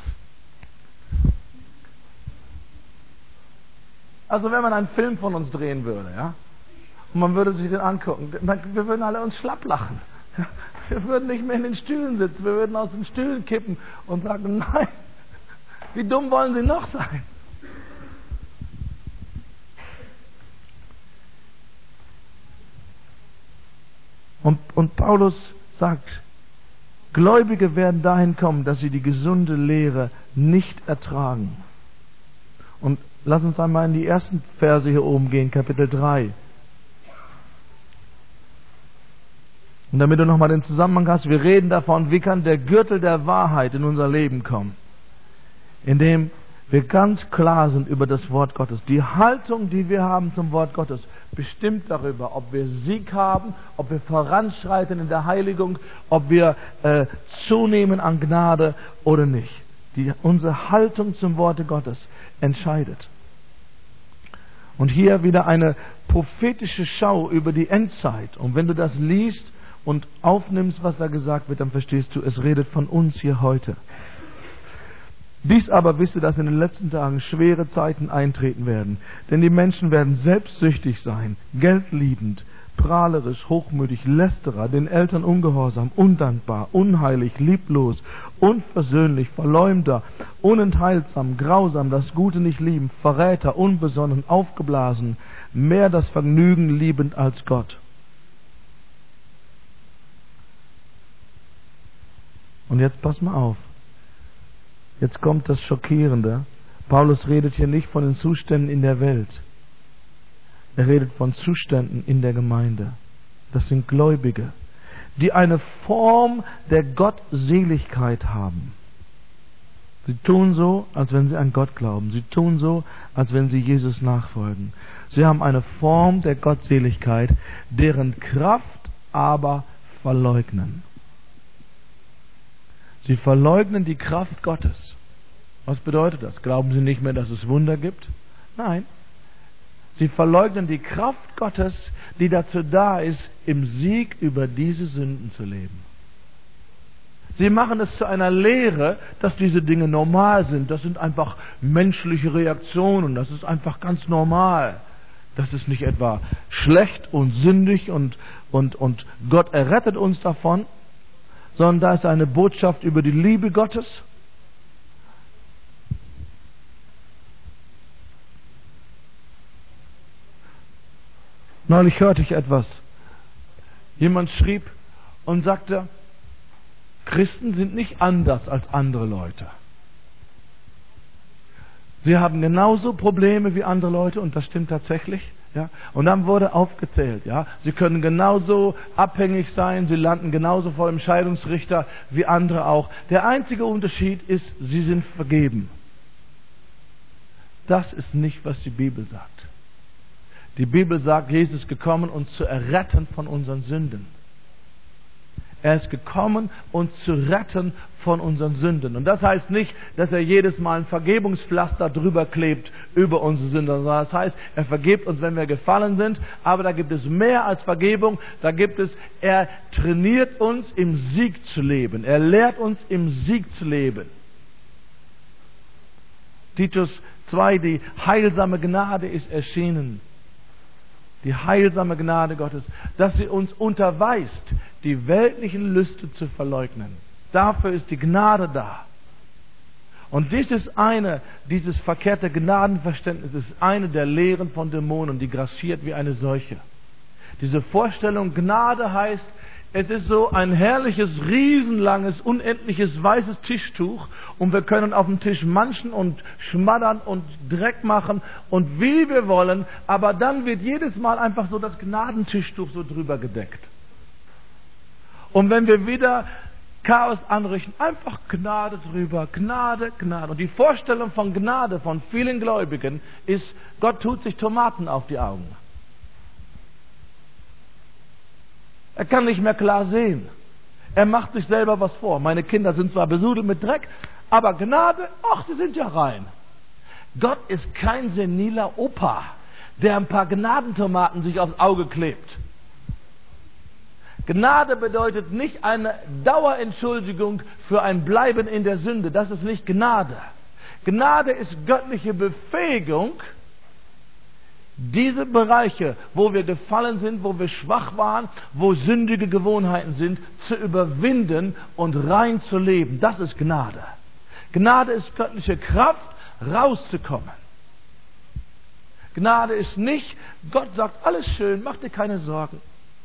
Also wenn man einen Film von uns drehen würde, ja, und man würde sich den angucken, wir würden alle uns schlapp lachen. Wir würden nicht mehr in den Stühlen sitzen, wir würden aus den Stühlen kippen und sagen, nein, wie dumm wollen sie noch sein? Und, und Paulus sagt, Gläubige werden dahin kommen, dass sie die gesunde Lehre nicht ertragen. Und lass uns einmal in die ersten Verse hier oben gehen, Kapitel drei. Und damit du nochmal den Zusammenhang hast, wir reden davon, wie kann der Gürtel der Wahrheit in unser Leben kommen. Indem wir ganz klar sind über das Wort Gottes. Die Haltung, die wir haben zum Wort Gottes, bestimmt darüber, ob wir Sieg haben, ob wir voranschreiten in der Heiligung, ob wir äh, zunehmen an Gnade oder nicht. Die, unsere Haltung zum Worte Gottes entscheidet. Und hier wieder eine prophetische Schau über die Endzeit. Und wenn du das liest und aufnimmst, was da gesagt wird, dann verstehst du, es redet von uns hier heute. Dies aber wisst ihr, dass in den letzten Tagen schwere Zeiten eintreten werden. Denn die Menschen werden selbstsüchtig sein, geldliebend, prahlerisch, hochmütig, Lästerer, den Eltern ungehorsam, undankbar, unheilig, lieblos, unversöhnlich, Verleumder, unentheilsam, grausam, das Gute nicht lieben, Verräter, unbesonnen, aufgeblasen, mehr das Vergnügen liebend als Gott. Und jetzt pass mal auf. Jetzt kommt das Schockierende. Paulus redet hier nicht von den Zuständen in der Welt. Er redet von Zuständen in der Gemeinde. Das sind Gläubige, die eine Form der Gottseligkeit haben. Sie tun so, als wenn sie an Gott glauben. Sie tun so, als wenn sie Jesus nachfolgen. Sie haben eine Form der Gottseligkeit, deren Kraft aber verleugnen. Sie verleugnen die Kraft Gottes. Was bedeutet das? Glauben Sie nicht mehr, dass es Wunder gibt? Nein. Sie verleugnen die Kraft Gottes, die dazu da ist, im Sieg über diese Sünden zu leben. Sie machen es zu einer Lehre, dass diese Dinge normal sind. Das sind einfach menschliche Reaktionen. Das ist einfach ganz normal. Das ist nicht etwa schlecht und sündig und, und, und Gott errettet uns davon, sondern da ist eine Botschaft über die Liebe Gottes. Neulich hörte ich etwas. Jemand schrieb und sagte, Christen sind nicht anders als andere Leute. Sie haben genauso Probleme wie andere Leute, und das stimmt tatsächlich. Ja? Und dann wurde aufgezählt, ja, sie können genauso abhängig sein, sie landen genauso vor dem Scheidungsrichter wie andere auch. Der einzige Unterschied ist, sie sind vergeben. Das ist nicht, was die Bibel sagt. Die Bibel sagt, Jesus ist gekommen, uns zu erretten von unseren Sünden. Er ist gekommen, uns zu retten von unseren Sünden. Und das heißt nicht, dass er jedes Mal ein Vergebungspflaster drüber klebt über unsere Sünden, sondern das heißt, er vergibt uns, wenn wir gefallen sind. Aber da gibt es mehr als Vergebung. Da gibt es, er trainiert uns, im Sieg zu leben. Er lehrt uns, im Sieg zu leben. Titus zwei, die heilsame Gnade ist erschienen. Die heilsame Gnade Gottes, dass sie uns unterweist, die weltlichen Lüste zu verleugnen. Dafür ist die Gnade da. Und dies ist eine, dieses verkehrte Gnadenverständnis ist eine der Lehren von Dämonen, die grassiert wie eine Seuche. Diese Vorstellung, Gnade heißt, es ist so ein herrliches, riesenlanges, unendliches weißes Tischtuch und wir können auf dem Tisch manchen und schmattern und Dreck machen und wie wir wollen, aber dann wird jedes Mal einfach so das Gnadentischtuch so drüber gedeckt. Und wenn wir wieder Chaos anrichten, einfach Gnade drüber, Gnade, Gnade. Und die Vorstellung von Gnade von vielen Gläubigen ist, Gott tut sich Tomaten auf die Augen. Er kann nicht mehr klar sehen. Er macht sich selber was vor. Meine Kinder sind zwar besudelt mit Dreck, aber Gnade, ach, sie sind ja rein. Gott ist kein seniler Opa, der ein paar Gnadentomaten sich aufs Auge klebt. Gnade bedeutet nicht eine Dauerentschuldigung für ein Bleiben in der Sünde. Das ist nicht Gnade. Gnade ist göttliche Befähigung, diese Bereiche, wo wir gefallen sind, wo wir schwach waren, wo sündige Gewohnheiten sind, zu überwinden und rein zu leben. Das ist Gnade. Gnade ist göttliche Kraft, rauszukommen. Gnade ist nicht, Gott sagt, alles schön, mach dir keine Sorgen.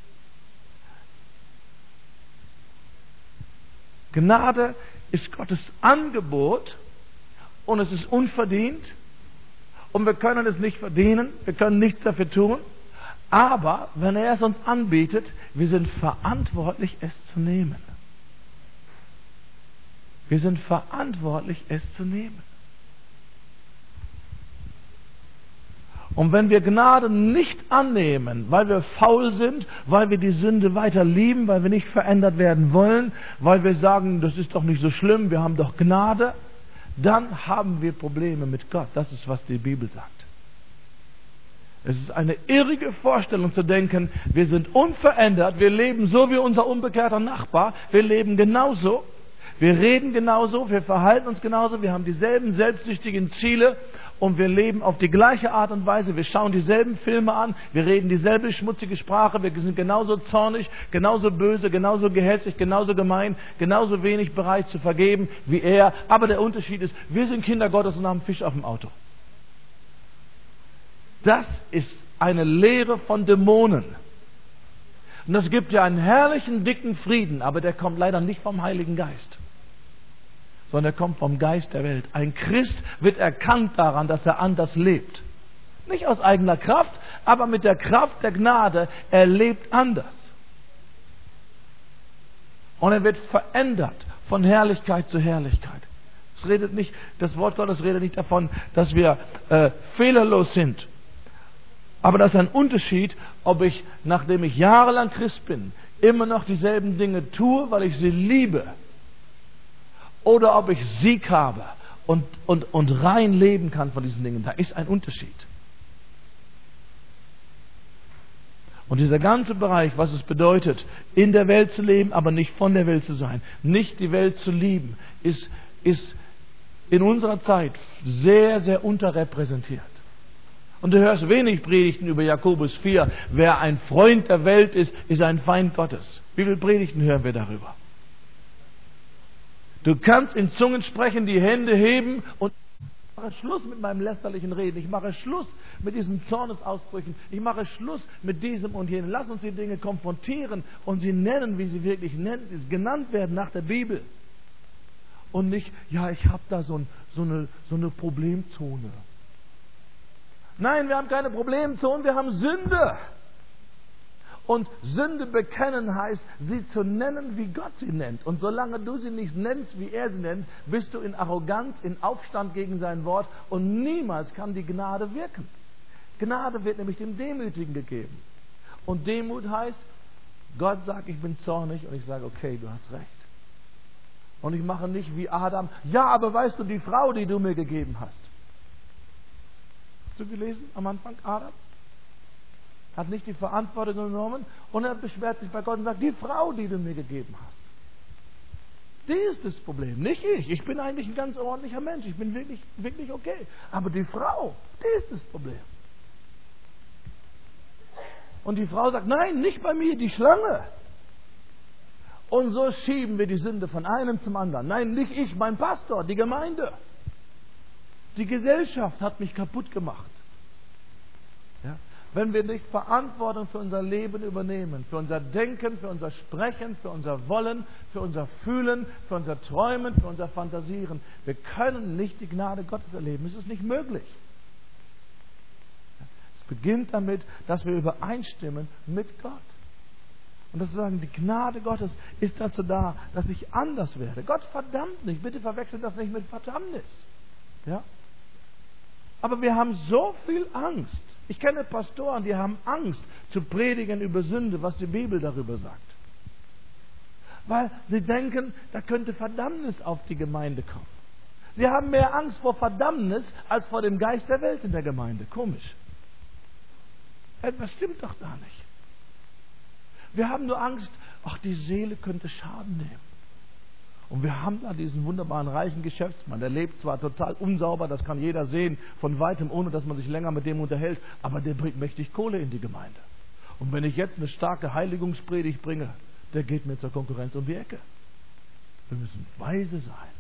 Gnade ist Gottes Angebot und es ist unverdient. Und wir können es nicht verdienen, wir können nichts dafür tun. Aber wenn er es uns anbietet, wir sind verantwortlich, es zu nehmen. Wir sind verantwortlich, es zu nehmen. Und wenn wir Gnade nicht annehmen, weil wir faul sind, weil wir die Sünde weiter lieben, weil wir nicht verändert werden wollen, weil wir sagen, das ist doch nicht so schlimm, wir haben doch Gnade, dann haben wir Probleme mit Gott. Das ist, was die Bibel sagt. Es ist eine irrige Vorstellung zu denken, wir sind unverändert, wir leben so wie unser unbekehrter Nachbar, wir leben genauso, wir reden genauso, wir verhalten uns genauso, wir haben dieselben selbstsüchtigen Ziele und wir leben auf die gleiche Art und Weise. Wir schauen dieselben Filme an, wir reden dieselbe schmutzige Sprache, wir sind genauso zornig, genauso böse, genauso gehässig, genauso gemein, genauso wenig bereit zu vergeben wie er. Aber der Unterschied ist, wir sind Kinder Gottes und haben Fisch auf dem Auto. Das ist eine Lehre von Dämonen. Und das gibt ja einen herrlichen, dicken Frieden, aber der kommt leider nicht vom Heiligen Geist, sondern er kommt vom Geist der Welt. Ein Christ wird erkannt daran, dass er anders lebt. Nicht aus eigener Kraft, aber mit der Kraft der Gnade, er lebt anders. Und er wird verändert von Herrlichkeit zu Herrlichkeit. Es redet nicht, das Wort Gottes redet nicht davon, dass wir äh, fehlerlos sind. Aber das ist ein Unterschied, ob ich, nachdem ich jahrelang Christ bin, immer noch dieselben Dinge tue, weil ich sie liebe, oder ob ich Sieg habe und, und, und rein leben kann von diesen Dingen. Da ist ein Unterschied. Und dieser ganze Bereich, was es bedeutet, in der Welt zu leben, aber nicht von der Welt zu sein, nicht die Welt zu lieben, ist, ist in unserer Zeit sehr, sehr unterrepräsentiert. Und du hörst wenig Predigten über Jakobus vier. Wer ein Freund der Welt ist, ist ein Feind Gottes. Wie viele Predigten hören wir darüber? Du kannst in Zungen sprechen, die Hände heben und ich mache Schluss mit meinem lästerlichen Reden. Ich mache Schluss mit diesen Zornesausbrüchen. Ich mache Schluss mit diesem und jenem. Lass uns die Dinge konfrontieren und sie nennen, wie sie wirklich nennen, genannt werden nach der Bibel. Und nicht, ja, ich habe da so, ein, so, eine, so eine Problemzone. Nein, wir haben keine Problemzone, wir haben Sünde. Und Sünde bekennen heißt, sie zu nennen, wie Gott sie nennt. Und solange du sie nicht nennst, wie er sie nennt, bist du in Arroganz, in Aufstand gegen sein Wort und niemals kann die Gnade wirken. Gnade wird nämlich dem Demütigen gegeben. Und Demut heißt, Gott sagt, ich bin zornig und ich sage, okay, du hast recht. Und ich mache nicht wie Adam, ja, aber weißt du, die Frau, die du mir gegeben hast. Hast du gelesen am Anfang, Adam? Hat nicht die Verantwortung genommen und er beschwert sich bei Gott und sagt, die Frau, die du mir gegeben hast. Die ist das Problem, nicht ich. Ich bin eigentlich ein ganz ordentlicher Mensch, ich bin wirklich, wirklich okay. Aber die Frau, die ist das Problem. Und die Frau sagt, nein, nicht bei mir, die Schlange. Und so schieben wir die Sünde von einem zum anderen. Nein, nicht ich, mein Pastor, die Gemeinde. Die Gesellschaft hat mich kaputt gemacht. Ja? Wenn wir nicht Verantwortung für unser Leben übernehmen, für unser Denken, für unser Sprechen, für unser Wollen, für unser Fühlen, für unser Träumen, für unser Fantasieren, wir können nicht die Gnade Gottes erleben. Es ist nicht möglich. Es beginnt damit, dass wir übereinstimmen mit Gott. Und das sagen, die Gnade Gottes ist dazu da, dass ich anders werde. Gott verdammt nicht. Bitte verwechselt das nicht mit Verdammnis. Ja? Aber wir haben so viel Angst. Ich kenne Pastoren, die haben Angst zu predigen über Sünde, was die Bibel darüber sagt. Weil sie denken, da könnte Verdammnis auf die Gemeinde kommen. Sie haben mehr Angst vor Verdammnis als vor dem Geist der Welt in der Gemeinde. Komisch. Etwas stimmt doch da nicht. Wir haben nur Angst, ach, die Seele könnte Schaden nehmen. Und wir haben da diesen wunderbaren, reichen Geschäftsmann, der lebt zwar total unsauber, das kann jeder sehen, von weitem, ohne dass man sich länger mit dem unterhält, aber der bringt mächtig Kohle in die Gemeinde. Und wenn ich jetzt eine starke Heiligungspredigt bringe, der geht mir zur Konkurrenz um die Ecke. Wir müssen weise sein.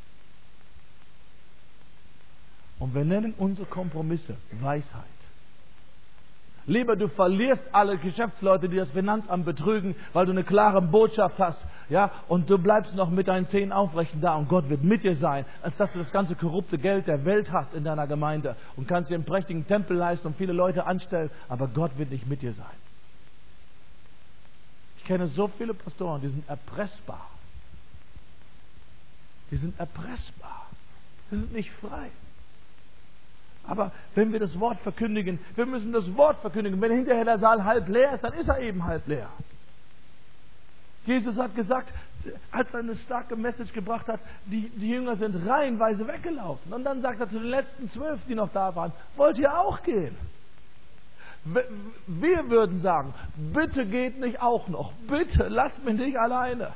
Und wir nennen unsere Kompromisse Weisheit. Lieber du verlierst alle Geschäftsleute, die das Finanzamt betrügen, weil du eine klare Botschaft hast, ja, und du bleibst noch mit deinen Zehen aufrecht da und Gott wird mit dir sein, als dass du das ganze korrupte Geld der Welt hast in deiner Gemeinde und kannst dir einen prächtigen Tempel leisten und viele Leute anstellen, aber Gott wird nicht mit dir sein. Ich kenne so viele Pastoren, die sind erpressbar. Die sind erpressbar. Die sind nicht frei. Aber wenn wir das Wort verkündigen, wir müssen das Wort verkündigen. Wenn hinterher der Saal halb leer ist, dann ist er eben halb leer. Jesus hat gesagt, als er eine starke Message gebracht hat, die, die Jünger sind reihenweise weggelaufen. Und dann sagt er zu den letzten zwölf, die noch da waren, wollt ihr auch gehen? Wir würden sagen, bitte geht nicht auch noch. Bitte lasst mich nicht alleine.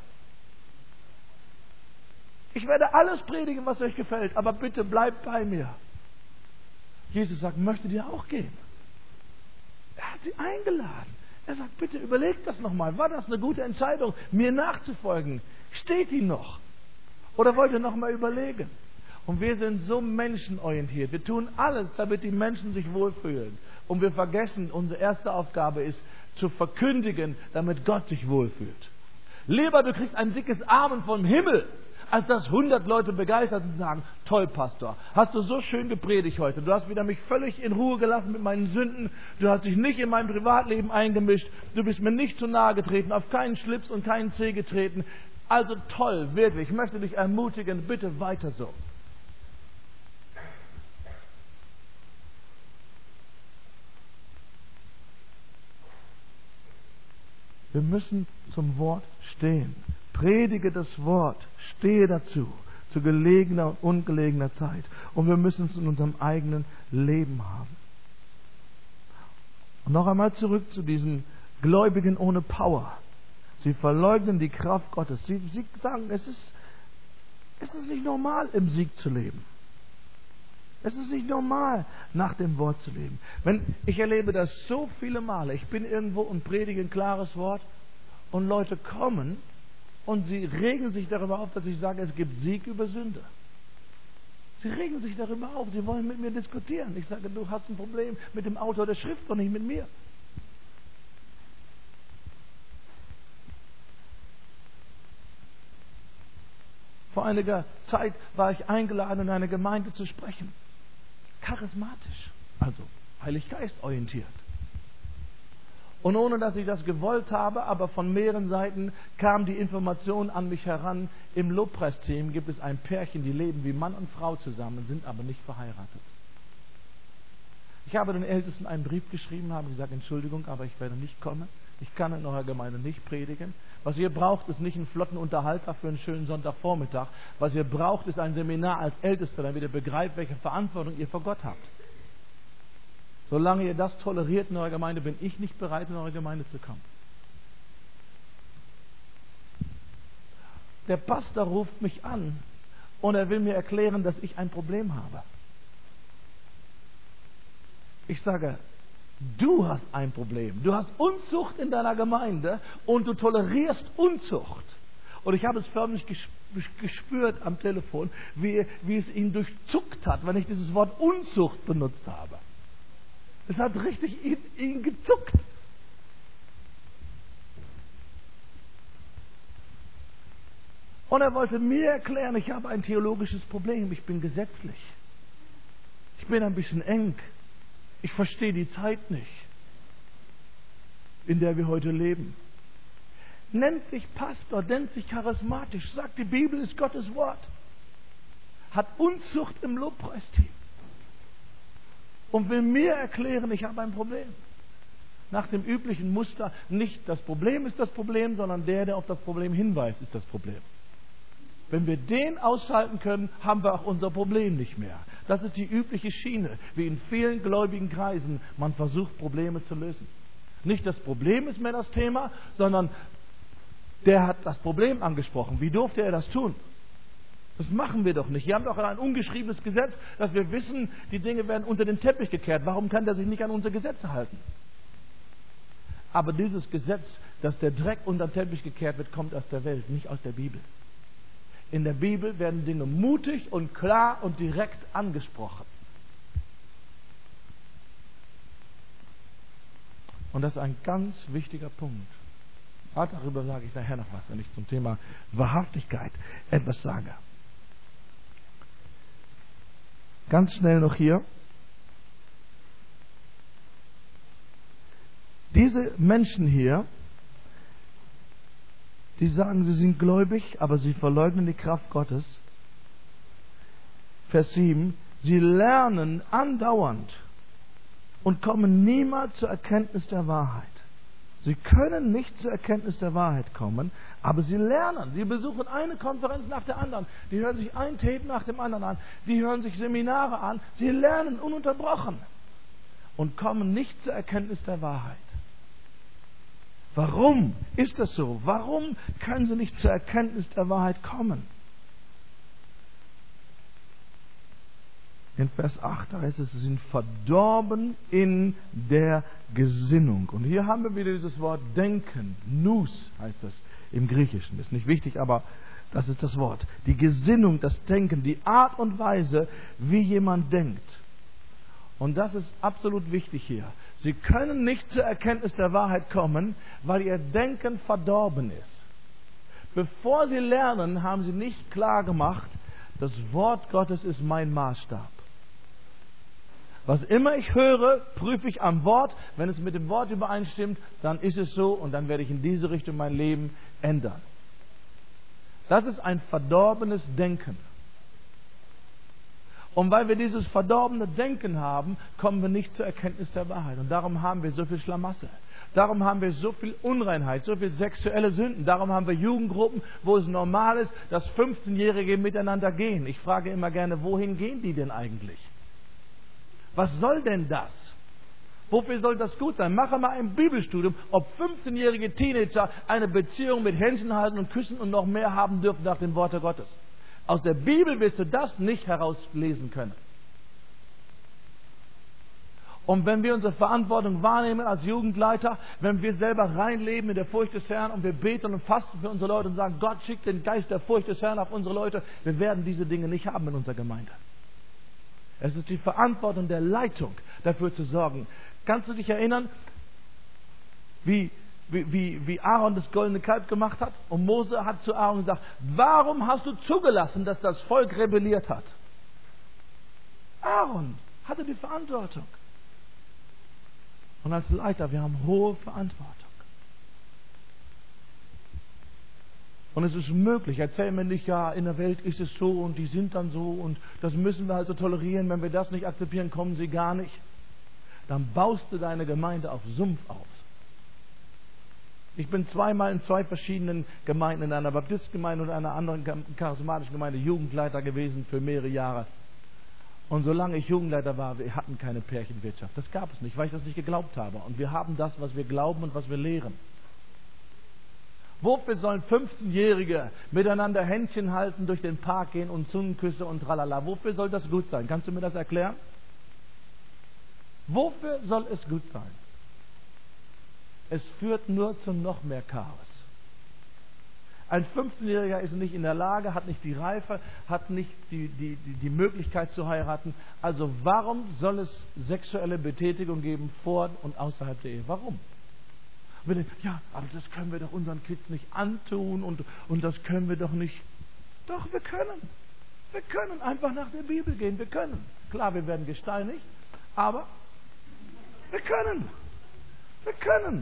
Ich werde alles predigen, was euch gefällt, aber bitte bleibt bei mir. Jesus sagt, möchte dir auch geben. Er hat sie eingeladen. Er sagt, bitte überlegt das nochmal. War das eine gute Entscheidung, mir nachzufolgen? Steht die noch? Oder wollt ihr nochmal überlegen? Und wir sind so menschenorientiert. Wir tun alles, damit die Menschen sich wohlfühlen. Und wir vergessen, unsere erste Aufgabe ist, zu verkündigen, damit Gott sich wohlfühlt. Lieber, du kriegst ein dickes Amen vom Himmel, als dass hundert Leute begeistert sind und sagen, toll, Pastor, hast du so schön gepredigt heute. Du hast wieder mich völlig in Ruhe gelassen mit meinen Sünden. Du hast dich nicht in mein Privatleben eingemischt. Du bist mir nicht zu nahe getreten, auf keinen Schlips und keinen Zeh getreten. Also toll, wirklich. Ich möchte dich ermutigen, bitte weiter so. Wir müssen zum Wort stehen. Predige das Wort, stehe dazu, zu gelegener und ungelegener Zeit. Und wir müssen es in unserem eigenen Leben haben. Und noch einmal zurück zu diesen Gläubigen ohne Power. Sie verleugnen die Kraft Gottes. Sie, sie sagen, es ist, es ist nicht normal, im Sieg zu leben. Es ist nicht normal, nach dem Wort zu leben. Wenn, ich erlebe das so viele Male. Ich bin irgendwo und predige ein klares Wort und Leute kommen und sie regen sich darüber auf, dass ich sage, es gibt Sieg über Sünde. Sie regen sich darüber auf. Sie wollen mit mir diskutieren. Ich sage, du hast ein Problem mit dem Autor der Schrift und nicht mit mir. Vor einiger Zeit war ich eingeladen, in eine Gemeinde zu sprechen. Charismatisch, also Heilig Geist orientiert. Und ohne dass ich das gewollt habe, aber von mehreren Seiten kam die Information an mich heran, im Lobpreisteam gibt es ein Pärchen, die leben wie Mann und Frau zusammen, sind aber nicht verheiratet. Ich habe den Ältesten einen Brief geschrieben, habe gesagt, Entschuldigung, aber ich werde nicht kommen. Ich kann in eurer Gemeinde nicht predigen. Was ihr braucht, ist nicht einen flotten Unterhalter für einen schönen Sonntagvormittag. Was ihr braucht, ist ein Seminar als Ältester, damit ihr begreift, welche Verantwortung ihr vor Gott habt. Solange ihr das toleriert in eurer Gemeinde, bin ich nicht bereit, in eure Gemeinde zu kommen. Der Pastor ruft mich an und er will mir erklären, dass ich ein Problem habe. Ich sage, du hast ein Problem. Du hast Unzucht in deiner Gemeinde und du tolerierst Unzucht. Und ich habe es förmlich gespürt am Telefon, wie, wie es ihn durchzuckt hat, wenn ich dieses Wort Unzucht benutzt habe. Es hat richtig ihn, ihn gezuckt. Und er wollte mir erklären, ich habe ein theologisches Problem. Ich bin gesetzlich. Ich bin ein bisschen eng. Ich verstehe die Zeit nicht, in der wir heute leben. Nennt sich Pastor, nennt sich charismatisch, sagt, die Bibel ist Gottes Wort. Hat Unzucht im Lobpreisteam. Und will mir erklären, ich habe ein Problem. Nach dem üblichen Muster, nicht das Problem ist das Problem, sondern der, der auf das Problem hinweist, ist das Problem. Wenn wir den ausschalten können, haben wir auch unser Problem nicht mehr. Das ist die übliche Schiene, wie in vielen gläubigen Kreisen man versucht, Probleme zu lösen. Nicht das Problem ist mehr das Thema, sondern der hat das Problem angesprochen. Wie durfte er das tun? Das machen wir doch nicht. Wir haben doch ein ungeschriebenes Gesetz, dass wir wissen, die Dinge werden unter den Teppich gekehrt. Warum kann der sich nicht an unsere Gesetze halten? Aber dieses Gesetz, dass der Dreck unter den Teppich gekehrt wird, kommt aus der Welt, nicht aus der Bibel. In der Bibel werden Dinge mutig und klar und direkt angesprochen. Und das ist ein ganz wichtiger Punkt. Ah, darüber sage ich nachher noch was, wenn ich zum Thema Wahrhaftigkeit etwas sage. Ganz schnell noch hier. Diese Menschen hier, die sagen, sie sind gläubig, aber sie verleugnen die Kraft Gottes. Vers sieben. Sie lernen andauernd und kommen niemals zur Erkenntnis der Wahrheit. Sie können nicht zur Erkenntnis der Wahrheit kommen, aber sie lernen. Sie besuchen eine Konferenz nach der anderen. Die hören sich ein Tape nach dem anderen an. Die hören sich Seminare an. Sie lernen ununterbrochen und kommen nicht zur Erkenntnis der Wahrheit. Warum ist das so? Warum können sie nicht zur Erkenntnis der Wahrheit kommen? In Vers acht heißt es, sie sind verdorben in der Gesinnung. Und hier haben wir wieder dieses Wort denken. Nous heißt das im Griechischen. Ist nicht wichtig, aber das ist das Wort. Die Gesinnung, das Denken, die Art und Weise, wie jemand denkt. Und das ist absolut wichtig hier. Sie können nicht zur Erkenntnis der Wahrheit kommen, weil ihr Denken verdorben ist. Bevor sie lernen, haben sie nicht klar gemacht, das Wort Gottes ist mein Maßstab. Was immer ich höre, prüfe ich am Wort. Wenn es mit dem Wort übereinstimmt, dann ist es so und dann werde ich in diese Richtung mein Leben ändern. Das ist ein verdorbenes Denken. Und weil wir dieses verdorbene Denken haben, kommen wir nicht zur Erkenntnis der Wahrheit. Und darum haben wir so viel Schlamassel. Darum haben wir so viel Unreinheit, so viel sexuelle Sünden. Darum haben wir Jugendgruppen, wo es normal ist, dass fünfzehnjährige miteinander gehen. Ich frage immer gerne, wohin gehen die denn eigentlich? Was soll denn das? Wofür soll das gut sein? Mache mal ein Bibelstudium, ob fünfzehnjährige Teenager eine Beziehung mit Händchen halten und küssen und noch mehr haben dürfen nach dem Worte Gottes. Aus der Bibel wirst du das nicht herauslesen können. Und wenn wir unsere Verantwortung wahrnehmen als Jugendleiter, wenn wir selber reinleben in der Furcht des Herrn und wir beten und fasten für unsere Leute und sagen, Gott schickt den Geist der Furcht des Herrn auf unsere Leute, wir werden diese Dinge nicht haben in unserer Gemeinde. Es ist die Verantwortung der Leitung, dafür zu sorgen. Kannst du dich erinnern, wie, wie, wie, wie Aaron das goldene Kalb gemacht hat? Und Mose hat zu Aaron gesagt, warum hast du zugelassen, dass das Volk rebelliert hat? Aaron hatte die Verantwortung. Und als Leiter, wir haben hohe Verantwortung. Und es ist möglich, erzähl mir nicht, ja, in der Welt ist es so und die sind dann so und das müssen wir also tolerieren. Wenn wir das nicht akzeptieren, kommen sie gar nicht. Dann baust du deine Gemeinde auf Sumpf auf. Ich bin zweimal in zwei verschiedenen Gemeinden, in einer Baptistgemeinde und einer anderen charismatischen Gemeinde, Jugendleiter gewesen für mehrere Jahre. Und solange ich Jugendleiter war, wir hatten keine Pärchenwirtschaft. Das gab es nicht, weil ich das nicht geglaubt habe. Und wir haben das, was wir glauben und was wir lehren. Wofür sollen fünfzehnjährige miteinander Händchen halten, durch den Park gehen und Zungenküsse und tralala? Wofür soll das gut sein? Kannst du mir das erklären? Wofür soll es gut sein? Es führt nur zu noch mehr Chaos. Ein fünfzehnjähriger ist nicht in der Lage, hat nicht die Reife, hat nicht die, die, die, die Möglichkeit zu heiraten. Also warum soll es sexuelle Betätigung geben vor und außerhalb der Ehe? Warum? Wir denken, ja, aber das können wir doch unseren Kids nicht antun und, und das können wir doch nicht. Doch, wir können. Wir können einfach nach der Bibel gehen. Wir können. Klar, wir werden gesteinigt, aber wir können. Wir können.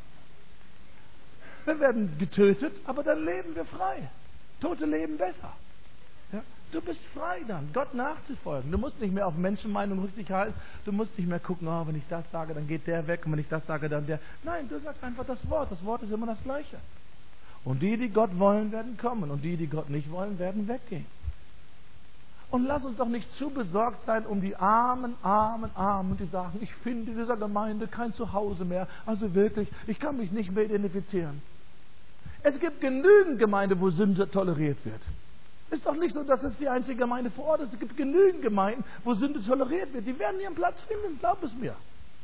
Wir werden getötet, aber dann leben wir frei. Tote leben besser. Ja? Du bist frei dann, Gott nachzufolgen. Du musst nicht mehr auf Menschenmeinung Rücksicht halten. Du musst nicht mehr gucken, oh, wenn ich das sage, dann geht der weg. Und wenn ich das sage, dann der. Nein, du sagst einfach das Wort. Das Wort ist immer das Gleiche. Und die, die Gott wollen, werden kommen. Und die, die Gott nicht wollen, werden weggehen. Und lass uns doch nicht zu besorgt sein um die armen, armen, armen, die sagen, ich finde in dieser Gemeinde kein Zuhause mehr. Also wirklich, ich kann mich nicht mehr identifizieren. Es gibt genügend Gemeinden, wo Sünde toleriert wird. Ist doch nicht so, dass es die einzige Gemeinde vor Ort ist. Es gibt genügend Gemeinden, wo Sünde toleriert wird. Die werden ihren Platz finden, glaub es mir.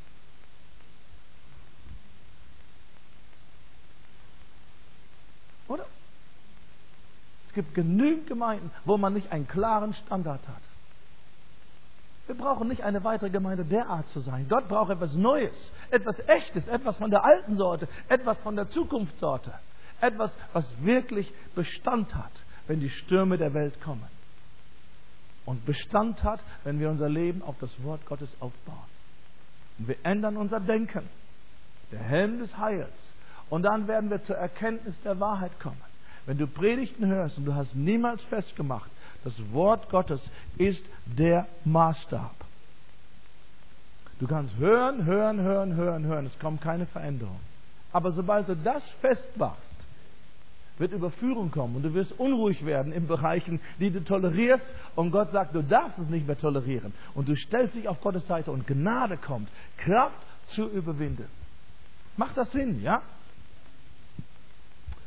Oder? Es gibt genügend Gemeinden, wo man nicht einen klaren Standard hat. Wir brauchen nicht eine weitere Gemeinde derart zu sein. Gott braucht etwas Neues, etwas Echtes, etwas von der alten Sorte, etwas von der Zukunftssorte. Etwas, was wirklich Bestand hat, wenn die Stürme der Welt kommen. Und Bestand hat, wenn wir unser Leben auf das Wort Gottes aufbauen. Und wir ändern unser Denken. Der Helm des Heils. Und dann werden wir zur Erkenntnis der Wahrheit kommen. Wenn du Predigten hörst und du hast niemals festgemacht, das Wort Gottes ist der Maßstab. Du kannst hören, hören, hören, hören, hören. Es kommt keine Veränderung. Aber sobald du das festmachst, wird Überführung kommen und du wirst unruhig werden in Bereichen, die du tolerierst und Gott sagt, du darfst es nicht mehr tolerieren und du stellst dich auf Gottes Seite und Gnade kommt, Kraft zu überwinden. Macht das Sinn, ja?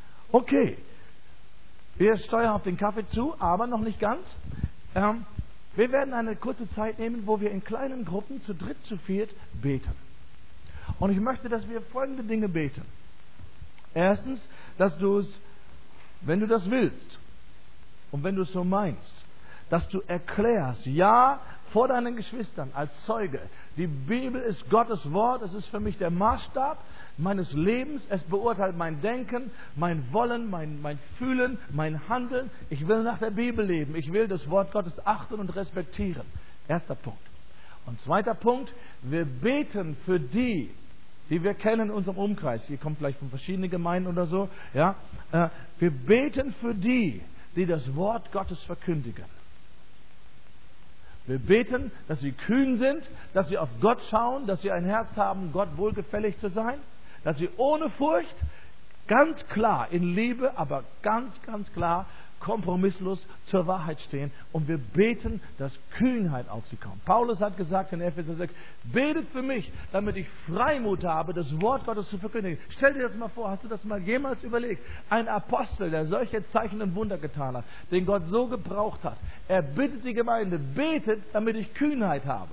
Okay, wir steuern auf den Kaffee zu, aber noch nicht ganz. Ähm, Wir werden eine kurze Zeit nehmen, wo wir in kleinen Gruppen zu dritt, zu viert beten. Und ich möchte, dass wir folgende Dinge beten. Erstens, dass du es, wenn du das willst und wenn du es so meinst, dass du erklärst, ja, vor deinen Geschwistern als Zeuge, die Bibel ist Gottes Wort, es ist für mich der Maßstab meines Lebens, es beurteilt mein Denken, mein Wollen, mein, mein Fühlen, mein Handeln. Ich will nach der Bibel leben, ich will das Wort Gottes achten und respektieren. Erster Punkt. Und zweiter Punkt, wir beten für die, die wir kennen in unserem Umkreis. Hier kommen vielleicht von verschiedenen Gemeinden oder so. Ja, äh, wir beten für die, die das Wort Gottes verkündigen. Wir beten, dass sie kühn sind, dass sie auf Gott schauen, dass sie ein Herz haben, Gott wohlgefällig zu sein, dass sie ohne Furcht, ganz klar in Liebe, aber ganz, ganz klar kompromisslos zur Wahrheit stehen. Und wir beten, dass Kühnheit auf sie kommt. Paulus hat gesagt in Epheser sechs, betet für mich, damit ich Freimut habe, das Wort Gottes zu verkündigen. Stell dir das mal vor, hast du das mal jemals überlegt? Ein Apostel, der solche Zeichen und Wunder getan hat, den Gott so gebraucht hat, er bittet die Gemeinde, betet, damit ich Kühnheit habe.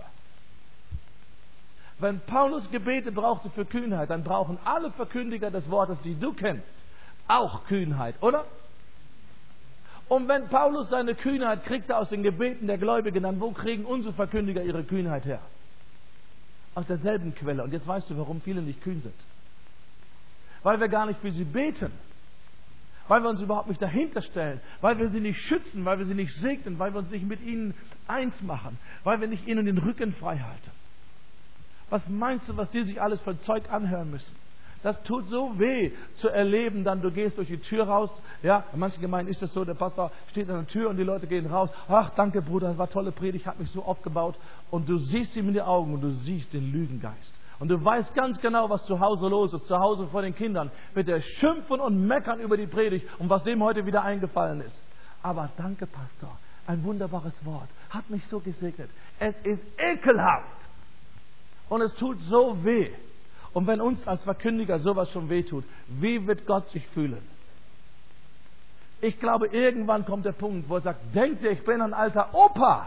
Wenn Paulus Gebete brauchte für Kühnheit, dann brauchen alle Verkündiger des Wortes, die du kennst, auch Kühnheit, oder? Und wenn Paulus seine Kühnheit kriegte aus den Gebeten der Gläubigen, dann wo kriegen unsere Verkündiger ihre Kühnheit her? Aus derselben Quelle. Und jetzt weißt du, warum viele nicht kühn sind. Weil wir gar nicht für sie beten. Weil wir uns überhaupt nicht dahinter stellen. Weil wir sie nicht schützen, weil wir sie nicht segnen, weil wir uns nicht mit ihnen eins machen. Weil wir nicht ihnen den Rücken frei halten. Was meinst du, was die sich alles für Zeug anhören müssen? Das tut so weh zu erleben, dann du gehst durch die Tür raus. Ja, in manchen Gemeinden ist es so, der Pastor steht an der Tür und die Leute gehen raus. Ach, danke Bruder, das war tolle Predigt, hat mich so aufgebaut. Und du siehst ihm in die Augen und du siehst den Lügengeist. Und du weißt ganz genau, was zu Hause los ist. Zu Hause vor den Kindern wird er schimpfen und meckern über die Predigt und was dem heute wieder eingefallen ist. Aber danke Pastor, ein wunderbares Wort, hat mich so gesegnet. Es ist ekelhaft und es tut so weh. Und wenn uns als Verkündiger sowas schon wehtut, wie wird Gott sich fühlen? Ich glaube, irgendwann kommt der Punkt, wo er sagt, denkt ihr, ich bin ein alter Opa.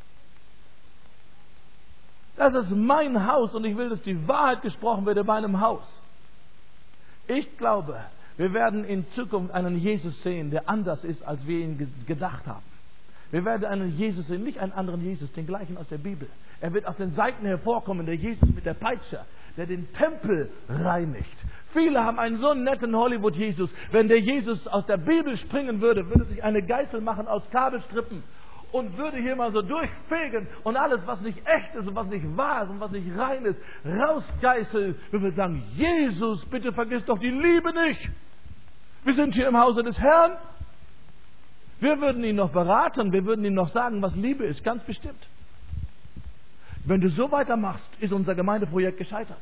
Das ist mein Haus und ich will, dass die Wahrheit gesprochen wird in meinem Haus. Ich glaube, wir werden in Zukunft einen Jesus sehen, der anders ist, als wir ihn gedacht haben. Wir werden einen Jesus sehen, nicht einen anderen Jesus, den gleichen aus der Bibel. Er wird aus den Seiten hervorkommen, der Jesus mit der Peitsche, der den Tempel reinigt. Viele haben einen so netten Hollywood-Jesus. Wenn der Jesus aus der Bibel springen würde, würde sich eine Geißel machen aus Kabelstrippen und würde hier mal so durchfegen und alles, was nicht echt ist und was nicht wahr ist und was nicht rein ist, rausgeißeln. Wir würden sagen, Jesus, bitte vergiss doch die Liebe nicht. Wir sind hier im Hause des Herrn. Wir würden ihn noch beraten, wir würden ihm noch sagen, was Liebe ist, ganz bestimmt. Wenn du so weitermachst, ist unser Gemeindeprojekt gescheitert.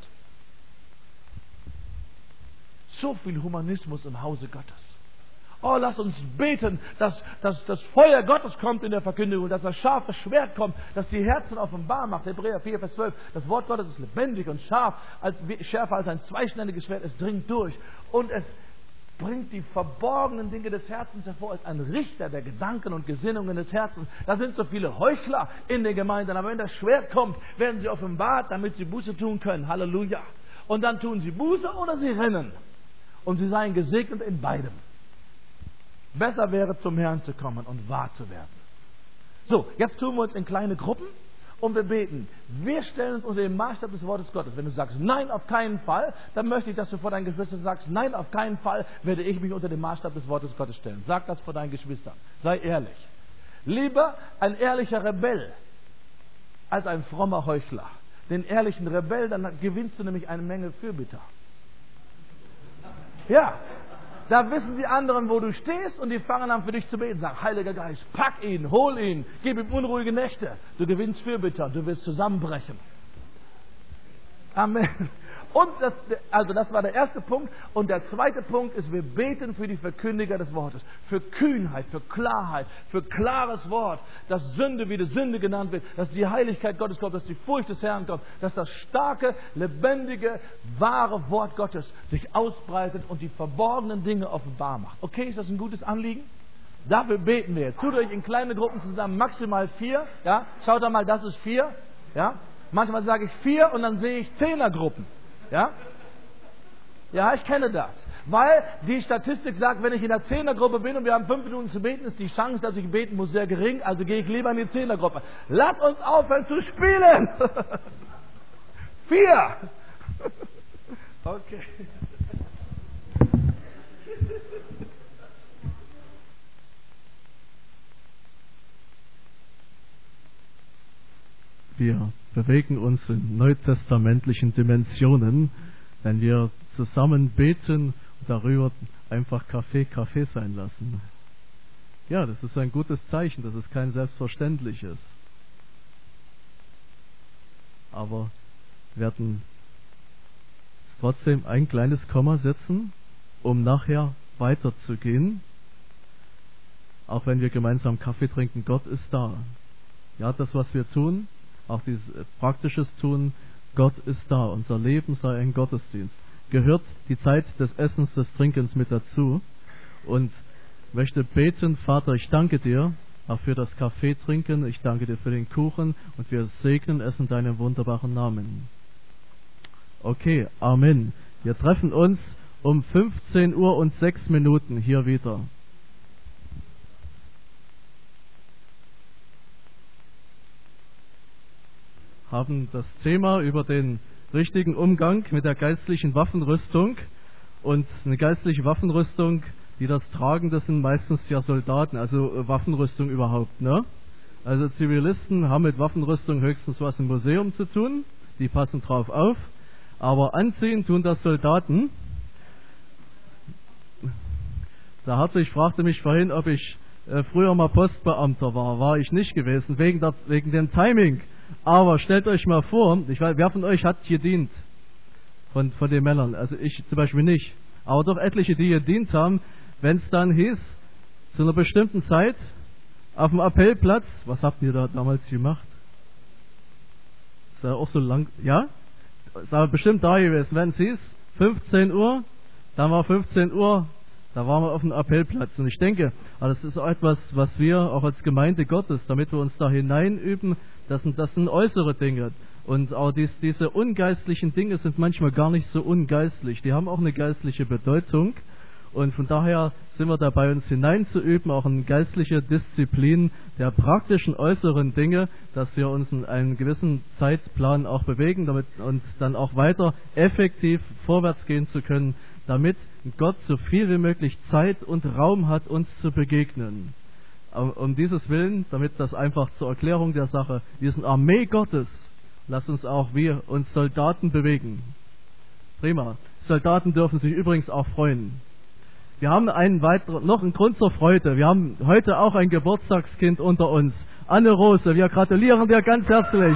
So viel Humanismus im Hause Gottes. Oh, lass uns beten, dass, dass das Feuer Gottes kommt in der Verkündigung, dass das scharfe Schwert kommt, dass die Herzen offenbar macht. Hebräer vier, Vers zwölf. Das Wort Gottes ist lebendig und scharf, als, schärfer als ein zweischneidiges Schwert. Es dringt durch und es bringt die verborgenen Dinge des Herzens hervor, ist ein Richter der Gedanken und Gesinnungen des Herzens. Da sind so viele Heuchler in den Gemeinden, aber wenn das Schwert kommt, werden sie offenbart, damit sie Buße tun können. Halleluja. Und dann tun sie Buße oder sie rennen. Und sie seien gesegnet in beidem. Besser wäre, zum Herrn zu kommen und wahr zu werden. So, jetzt tun wir uns in kleine Gruppen und wir beten. Wir stellen uns unter den Maßstab des Wortes Gottes. Wenn du sagst, nein, auf keinen Fall, dann möchte ich, dass du vor deinen Geschwistern sagst, nein, auf keinen Fall werde ich mich unter den Maßstab des Wortes Gottes stellen. Sag das vor deinen Geschwistern. Sei ehrlich. Lieber ein ehrlicher Rebell als ein frommer Heuchler. Den ehrlichen Rebell, dann gewinnst du nämlich eine Menge Fürbitter. Ja, da wissen die anderen, wo du stehst und die fangen an für dich zu beten. Sag, Heiliger Geist, pack ihn, hol ihn, gib ihm unruhige Nächte. Du gewinnst Fürbitter, du wirst zusammenbrechen. Amen. Und das, also das war der erste Punkt. Und der zweite Punkt ist, wir beten für die Verkündiger des Wortes. Für Kühnheit, für Klarheit, für klares Wort. Dass Sünde wieder Sünde genannt wird. Dass die Heiligkeit Gottes kommt, dass die Furcht des Herrn kommt. Dass das starke, lebendige, wahre Wort Gottes sich ausbreitet und die verborgenen Dinge offenbar macht. Okay, ist das ein gutes Anliegen? Dafür beten wir. Tut euch in kleine Gruppen zusammen, maximal vier. Ja? Schaut da mal, das ist vier. Ja? Manchmal sage ich vier und dann sehe ich Zehnergruppen. Ja? Ja, ich kenne das. Weil die Statistik sagt, wenn ich in der Zehnergruppe bin und wir haben fünf Minuten zu beten, ist die Chance, dass ich beten muss, sehr gering. Also gehe ich lieber in die Zehnergruppe. Lasst uns aufhören zu spielen! Vier! Okay. Wir bewegen uns in neutestamentlichen Dimensionen, wenn wir zusammen beten und darüber einfach Kaffee Kaffee sein lassen. Ja, das ist ein gutes Zeichen, das ist kein selbstverständliches. Aber wir werden trotzdem ein kleines Komma setzen, um nachher weiterzugehen. Auch wenn wir gemeinsam Kaffee trinken, Gott ist da. Ja, das, was wir tun, auch dieses praktisches Tun, Gott ist da. Unser Leben sei ein Gottesdienst. Gehört die Zeit des Essens, des Trinkens mit dazu. Und möchte beten, Vater, ich danke dir auch für das Kaffee trinken. Ich danke dir für den Kuchen und wir segnen es in deinem wunderbaren Namen. Okay, Amen. Wir treffen uns um fünfzehn Uhr und sechs Minuten hier wieder. Haben das Thema über den richtigen Umgang mit der geistlichen Waffenrüstung. Und eine geistliche Waffenrüstung, die das tragen, das sind meistens ja Soldaten, also Waffenrüstung überhaupt, ne? Also Zivilisten haben mit Waffenrüstung höchstens was im Museum zu tun, die passen drauf auf, aber anziehen tun das Soldaten. Der Hartwig fragte mich vorhin, ob ich äh, früher mal Postbeamter war. War ich nicht gewesen, wegen, der, wegen dem Timing. Aber stellt euch mal vor, ich weiß, wer von euch hat gedient? Von, von den Männern. Also ich zum Beispiel nicht. Aber doch etliche, die gedient haben, wenn es dann hieß, zu einer bestimmten Zeit, auf dem Appellplatz, was habt ihr da damals gemacht? Ist ja auch so lang, ja? Ist aber bestimmt da gewesen. Wenn es hieß, fünfzehn Uhr, dann war fünfzehn Uhr, da waren wir auf dem Appellplatz. Und ich denke, das ist auch etwas, was wir auch als Gemeinde Gottes, damit wir uns da hineinüben, das sind, das sind äußere Dinge. Und auch dies, diese ungeistlichen Dinge sind manchmal gar nicht so ungeistlich. Die haben auch eine geistliche Bedeutung. Und von daher sind wir dabei, uns hineinzuüben, auch in geistliche Disziplin der praktischen äußeren Dinge, dass wir uns in einem gewissen Zeitplan auch bewegen, damit uns dann auch weiter effektiv vorwärts gehen zu können, damit Gott so viel wie möglich Zeit und Raum hat, uns zu begegnen. Um dieses Willen, damit das einfach zur Erklärung der Sache, wir sind Armee Gottes, lasst uns auch wir uns Soldaten bewegen. Prima. Soldaten dürfen sich übrigens auch freuen. Wir haben einen weiteren, noch einen Grund zur Freude. Wir haben heute auch ein Geburtstagskind unter uns. Anne Rose, wir gratulieren dir ganz herzlich.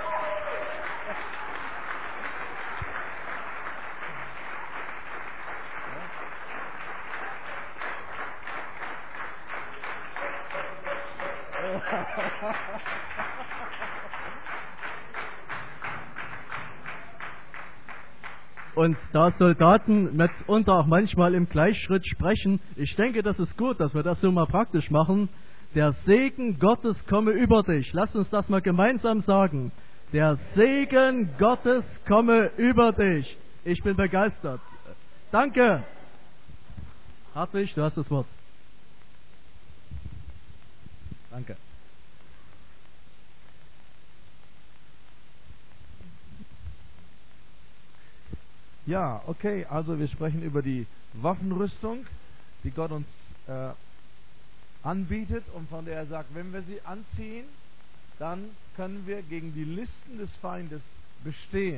Und da Soldaten mitunter auch manchmal im Gleichschritt sprechen, ich denke, das ist gut, dass wir das so mal praktisch machen. Der Segen Gottes komme über dich. Lass uns das mal gemeinsam sagen. Der Segen Gottes komme über dich. Ich bin begeistert. Danke. Hartwig, du hast das Wort. Danke. Ja, okay, also wir sprechen über die Waffenrüstung, die Gott uns äh, anbietet und von der er sagt, wenn wir sie anziehen, dann können wir gegen die Listen des Feindes bestehen.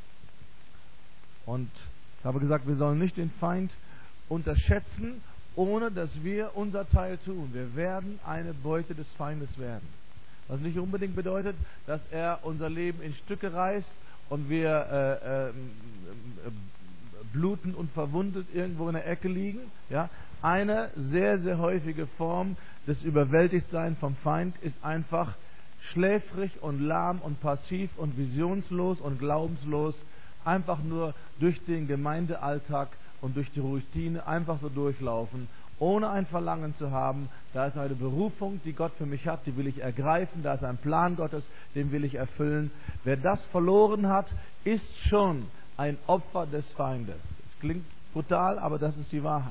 Und ich habe gesagt, wir sollen nicht den Feind unterschätzen, ohne dass wir unser Teil tun. Wir werden eine Beute des Feindes werden. Was nicht unbedingt bedeutet, dass er unser Leben in Stücke reißt und wir äh, äh, blutend und verwundet irgendwo in der Ecke liegen. Ja? Eine sehr, sehr häufige Form des Überwältigtseins vom Feind ist einfach schläfrig und lahm und passiv und visionslos und glaubenslos, einfach nur durch den Gemeindealltag und durch die Routine einfach so durchlaufen ohne ein Verlangen zu haben. Da ist eine Berufung, die Gott für mich hat, die will ich ergreifen. Da ist ein Plan Gottes, den will ich erfüllen. Wer das verloren hat, ist schon ein Opfer des Feindes. Es klingt brutal, aber das ist die Wahrheit.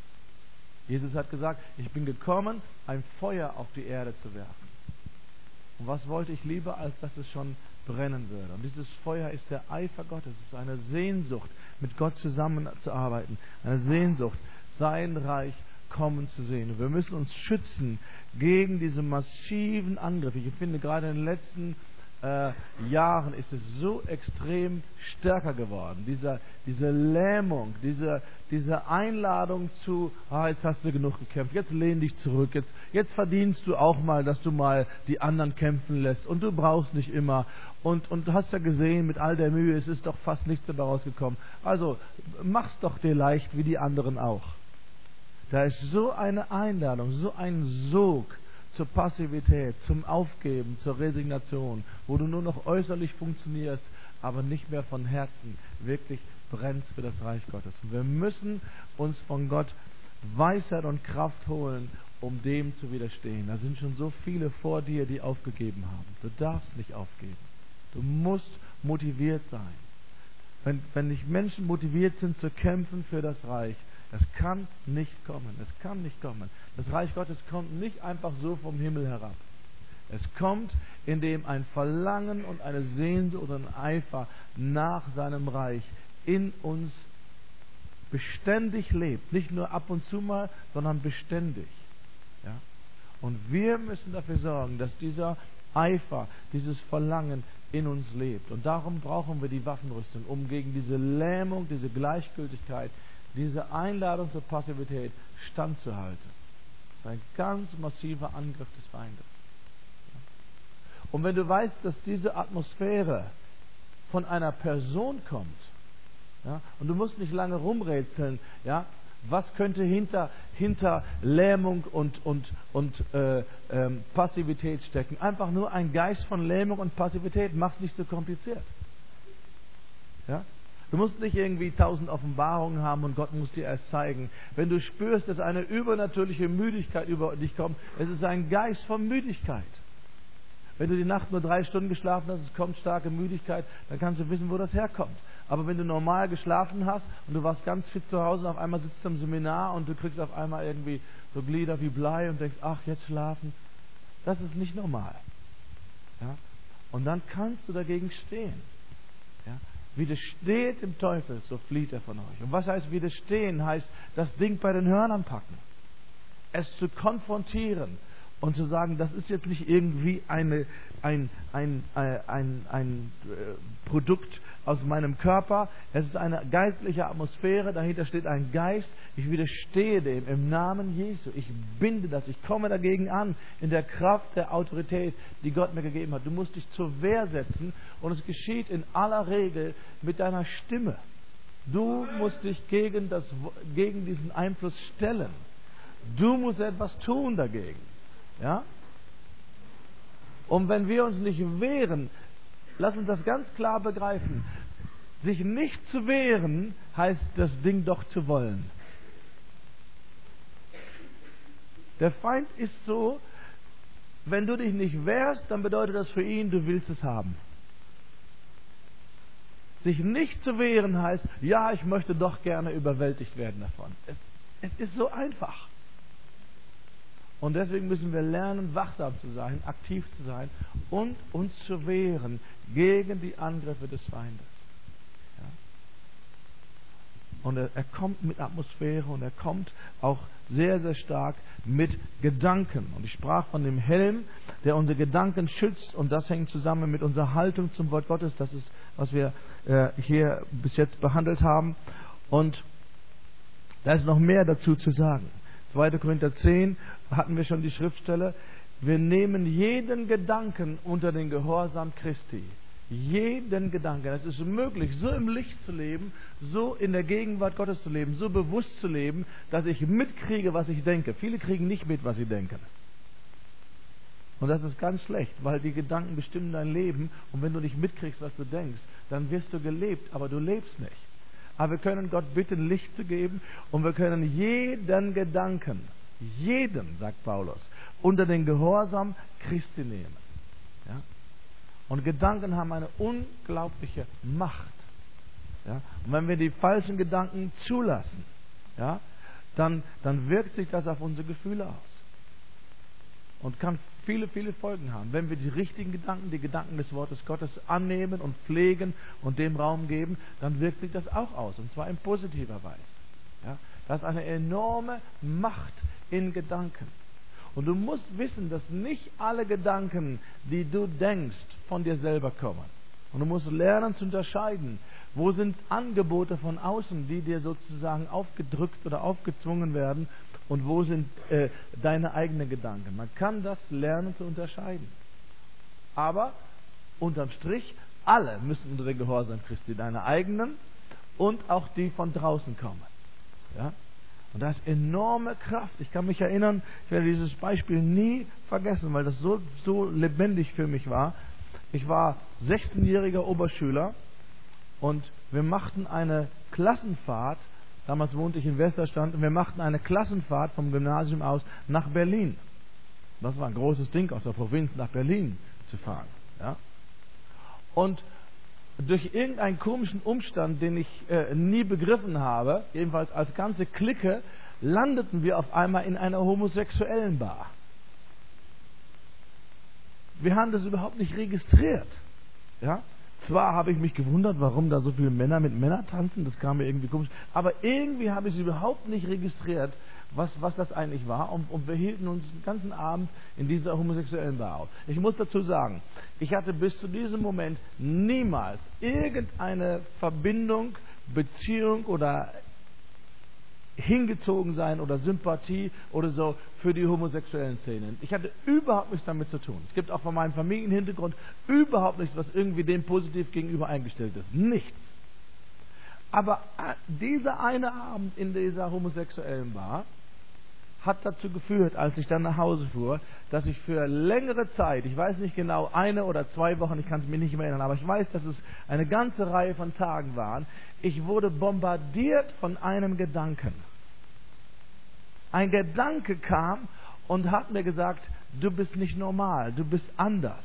Jesus hat gesagt, ich bin gekommen, ein Feuer auf die Erde zu werfen. Und was wollte ich lieber, als dass es schon brennen würde? Und dieses Feuer ist der Eifer Gottes. Es ist eine Sehnsucht, mit Gott zusammenzuarbeiten. Eine Sehnsucht, sein Reich kommen zu sehen. Und wir müssen uns schützen gegen diese massiven Angriffe. Ich finde, gerade in den letzten äh, Jahren ist es so extrem stärker geworden. Dieser, diese Lähmung, diese, diese Einladung zu, ah, jetzt hast du genug gekämpft, jetzt lehn dich zurück, jetzt, jetzt verdienst du auch mal, dass du mal die anderen kämpfen lässt und du brauchst nicht immer. Und, und du hast ja gesehen, mit all der Mühe, es ist doch fast nichts dabei rausgekommen. Also mach's doch dir leicht, wie die anderen auch. Da ist so eine Einladung, so ein Sog zur Passivität, zum Aufgeben, zur Resignation, wo du nur noch äußerlich funktionierst, aber nicht mehr von Herzen wirklich brennst für das Reich Gottes. Und wir müssen uns von Gott Weisheit und Kraft holen, um dem zu widerstehen. Da sind schon so viele vor dir, die aufgegeben haben. Du darfst nicht aufgeben. Du musst motiviert sein. Wenn, wenn nicht Menschen motiviert sind zu kämpfen für das Reich, das kann nicht kommen. Es kann nicht kommen. Das Reich Gottes kommt nicht einfach so vom Himmel herab. Es kommt, indem ein Verlangen und eine Sehnsucht und ein Eifer nach seinem Reich in uns beständig lebt. Nicht nur ab und zu mal, sondern beständig. Ja? Und wir müssen dafür sorgen, dass dieser Eifer, dieses Verlangen in uns lebt. Und darum brauchen wir die Waffenrüstung, um gegen diese Lähmung, diese Gleichgültigkeit, diese Einladung zur Passivität standzuhalten. Das ist ein ganz massiver Angriff des Feindes. Und wenn du weißt, dass diese Atmosphäre von einer Person kommt, ja, und du musst nicht lange rumrätseln, ja, was könnte hinter, hinter Lähmung und, und, und äh, ähm, Passivität stecken? Einfach nur ein Geist von Lähmung und Passivität. Mach's nicht so kompliziert. Ja? Du musst nicht irgendwie tausend Offenbarungen haben und Gott muss dir erst zeigen. Wenn du spürst, dass eine übernatürliche Müdigkeit über dich kommt, es ist ein Geist von Müdigkeit. Wenn du die Nacht nur drei Stunden geschlafen hast, es kommt starke Müdigkeit, dann kannst du wissen, wo das herkommt. Aber wenn du normal geschlafen hast und du warst ganz fit zu Hause und auf einmal sitzt du im Seminar und du kriegst auf einmal irgendwie so Glieder wie Blei und denkst, ach, jetzt schlafen, das ist nicht normal. Ja? Und dann kannst du dagegen stehen. Ja? Widersteht dem Teufel, so flieht er von euch. Und was heißt widerstehen? Heißt, das Ding bei den Hörnern packen. Es zu konfrontieren und zu sagen, das ist jetzt nicht irgendwie eine, ein, ein, ein, ein, ein Produkt aus meinem Körper. Es ist eine geistliche Atmosphäre, dahinter steht ein Geist. Ich widerstehe dem im Namen Jesu. Ich binde das, ich komme dagegen an in der Kraft der Autorität, die Gott mir gegeben hat. Du musst dich zur Wehr setzen und es geschieht in aller Regel mit deiner Stimme. Du musst dich gegen, das, gegen diesen Einfluss stellen. Du musst etwas tun dagegen. Ja? Und wenn wir uns nicht wehren, lass uns das ganz klar begreifen. Sich nicht zu wehren, heißt das Ding doch zu wollen. Der Feind ist so, wenn du dich nicht wehrst, dann bedeutet das für ihn, du willst es haben. Sich nicht zu wehren heißt, ja, ich möchte doch gerne überwältigt werden davon. Es, es ist so einfach. Und deswegen müssen wir lernen, wachsam zu sein, aktiv zu sein und uns zu wehren gegen die Angriffe des Feindes. Ja? Und er, er kommt mit Atmosphäre und er kommt auch sehr, sehr stark mit Gedanken. Und ich sprach von dem Helm, der unsere Gedanken schützt, und das hängt zusammen mit unserer Haltung zum Wort Gottes. Das ist, was wir äh, hier bis jetzt behandelt haben. Und da ist noch mehr dazu zu sagen. zweiter Korinther zehn hatten wir schon die Schriftstelle. Wir nehmen jeden Gedanken unter den Gehorsam Christi. Jeden Gedanken. Es ist möglich, so im Licht zu leben, so in der Gegenwart Gottes zu leben, so bewusst zu leben, dass ich mitkriege, was ich denke. Viele kriegen nicht mit, was sie denken. Und das ist ganz schlecht, weil die Gedanken bestimmen dein Leben. Und wenn du nicht mitkriegst, was du denkst, dann wirst du gelebt, aber du lebst nicht. Aber wir können Gott bitten, Licht zu geben und wir können jeden Gedanken, jeden, sagt Paulus, unter den Gehorsam Christi nehmen. Ja? Und Gedanken haben eine unglaubliche Macht. Ja? Und wenn wir die falschen Gedanken zulassen, ja, dann, dann wirkt sich das auf unsere Gefühle aus. Und kann viele, viele Folgen haben. Wenn wir die richtigen Gedanken, die Gedanken des Wortes Gottes annehmen und pflegen und dem Raum geben, dann wirkt sich das auch aus. Und zwar in positiver Weise. Ja? Das ist eine enorme Macht in Gedanken. Und du musst wissen, dass nicht alle Gedanken, die du denkst, von dir selber kommen. Und du musst lernen zu unterscheiden, wo sind Angebote von außen, die dir sozusagen aufgedrückt oder aufgezwungen werden, und wo sind äh, deine eigenen Gedanken. Man kann das lernen zu unterscheiden. Aber unterm Strich, alle müssen unter den Gehorsam Christi, deine eigenen und auch die von draußen kommen. Ja? Und da ist enorme Kraft. Ich kann mich erinnern, ich werde dieses Beispiel nie vergessen, weil das so, so lebendig für mich war. Ich war sechzehnjähriger Oberschüler und wir machten eine Klassenfahrt. Damals wohnte ich in Westerstand und wir machten eine Klassenfahrt vom Gymnasium aus nach Berlin. Das war ein großes Ding, aus der Provinz nach Berlin zu fahren. Ja? Und durch irgendeinen komischen Umstand, den ich äh, nie begriffen habe, jedenfalls als ganze Clique, landeten wir auf einmal in einer homosexuellen Bar. Wir haben das überhaupt nicht registriert. Ja? Zwar habe ich mich gewundert, warum da so viele Männer mit Männern tanzen, das kam mir irgendwie komisch, aber irgendwie habe ich es überhaupt nicht registriert, was, was das eigentlich war, und, und wir hielten uns den ganzen Abend in dieser homosexuellen Bar auf. Ich muss dazu sagen, ich hatte bis zu diesem Moment niemals irgendeine Verbindung, Beziehung oder hingezogen sein oder Sympathie oder so für die homosexuellen Szenen. Ich hatte überhaupt nichts damit zu tun. Es gibt auch von meinem Familienhintergrund überhaupt nichts, was irgendwie dem positiv gegenüber eingestellt ist. Nichts. Aber dieser eine Abend in dieser homosexuellen Bar hat dazu geführt, als ich dann nach Hause fuhr, dass ich für längere Zeit, ich weiß nicht genau, eine oder zwei Wochen, ich kann es mir nicht mehr erinnern, aber ich weiß, dass es eine ganze Reihe von Tagen waren, ich wurde bombardiert von einem Gedanken. Ein Gedanke kam und hat mir gesagt, du bist nicht normal, du bist anders.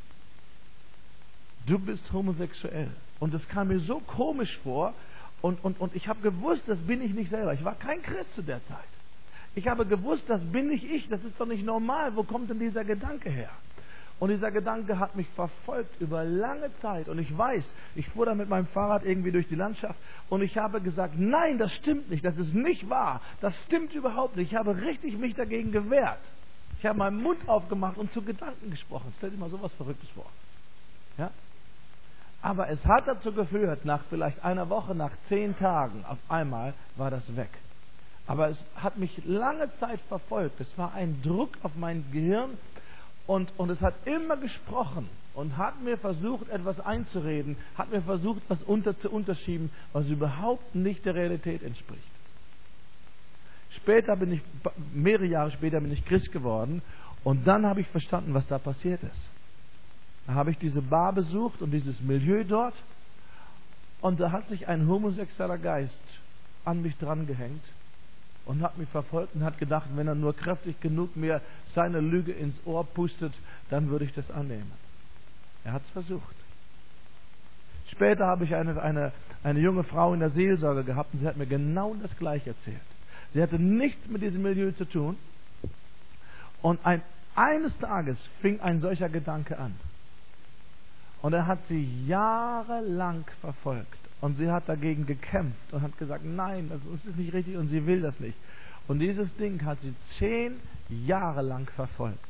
Du bist homosexuell. Und das kam mir so komisch vor und, und, und ich habe gewusst, das bin ich nicht selber. Ich war kein Christ zu der Zeit. Ich habe gewusst, das bin nicht ich, das ist doch nicht normal. Wo kommt denn dieser Gedanke her? Und dieser Gedanke hat mich verfolgt über lange Zeit. Und ich weiß, ich fuhr da mit meinem Fahrrad irgendwie durch die Landschaft und ich habe gesagt, nein, das stimmt nicht, das ist nicht wahr. Das stimmt überhaupt nicht. Ich habe richtig mich dagegen gewehrt. Ich habe meinen Mund aufgemacht und zu Gedanken gesprochen. Stell dir mal sowas Verrücktes vor. Ja? Aber es hat dazu geführt, nach vielleicht einer Woche, nach zehn Tagen, auf einmal war das weg. Aber es hat mich lange Zeit verfolgt. Es war ein Druck auf mein Gehirn und, und es hat immer gesprochen und hat mir versucht, etwas einzureden, hat mir versucht, was unter zu unterschieben, was überhaupt nicht der Realität entspricht. Später bin ich, mehrere Jahre später bin ich Christ geworden und dann habe ich verstanden, was da passiert ist. Da habe ich diese Bar besucht und dieses Milieu dort und da hat sich ein homosexueller Geist an mich dran gehängt und hat mich verfolgt und hat gedacht, wenn er nur kräftig genug mir seine Lüge ins Ohr pustet, dann würde ich das annehmen. Er hat es versucht. Später habe ich eine, eine, eine junge Frau in der Seelsorge gehabt und sie hat mir genau das Gleiche erzählt. Sie hatte nichts mit diesem Milieu zu tun und ein, eines Tages fing ein solcher Gedanke an. Und er hat sie jahrelang verfolgt. Und sie hat dagegen gekämpft und hat gesagt, nein, das ist nicht richtig und sie will das nicht. Und dieses Ding hat sie zehn Jahre lang verfolgt.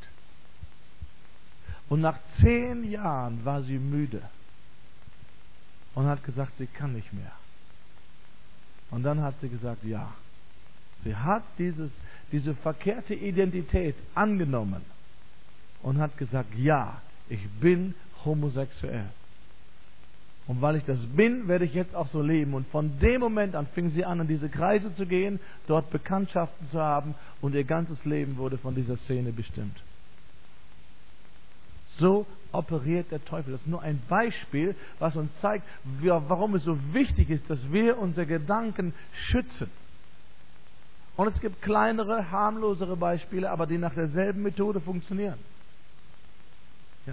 Und nach zehn Jahren war sie müde und hat gesagt, sie kann nicht mehr. Und dann hat sie gesagt, ja. Sie hat dieses, diese verkehrte Identität angenommen und hat gesagt, ja, ich bin homosexuell. Und weil ich das bin, werde ich jetzt auch so leben. Und von dem Moment an fing sie an, in diese Kreise zu gehen, dort Bekanntschaften zu haben und ihr ganzes Leben wurde von dieser Szene bestimmt. So operiert der Teufel. Das ist nur ein Beispiel, was uns zeigt, warum es so wichtig ist, dass wir unsere Gedanken schützen. Und es gibt kleinere, harmlosere Beispiele, aber die nach derselben Methode funktionieren. Ja?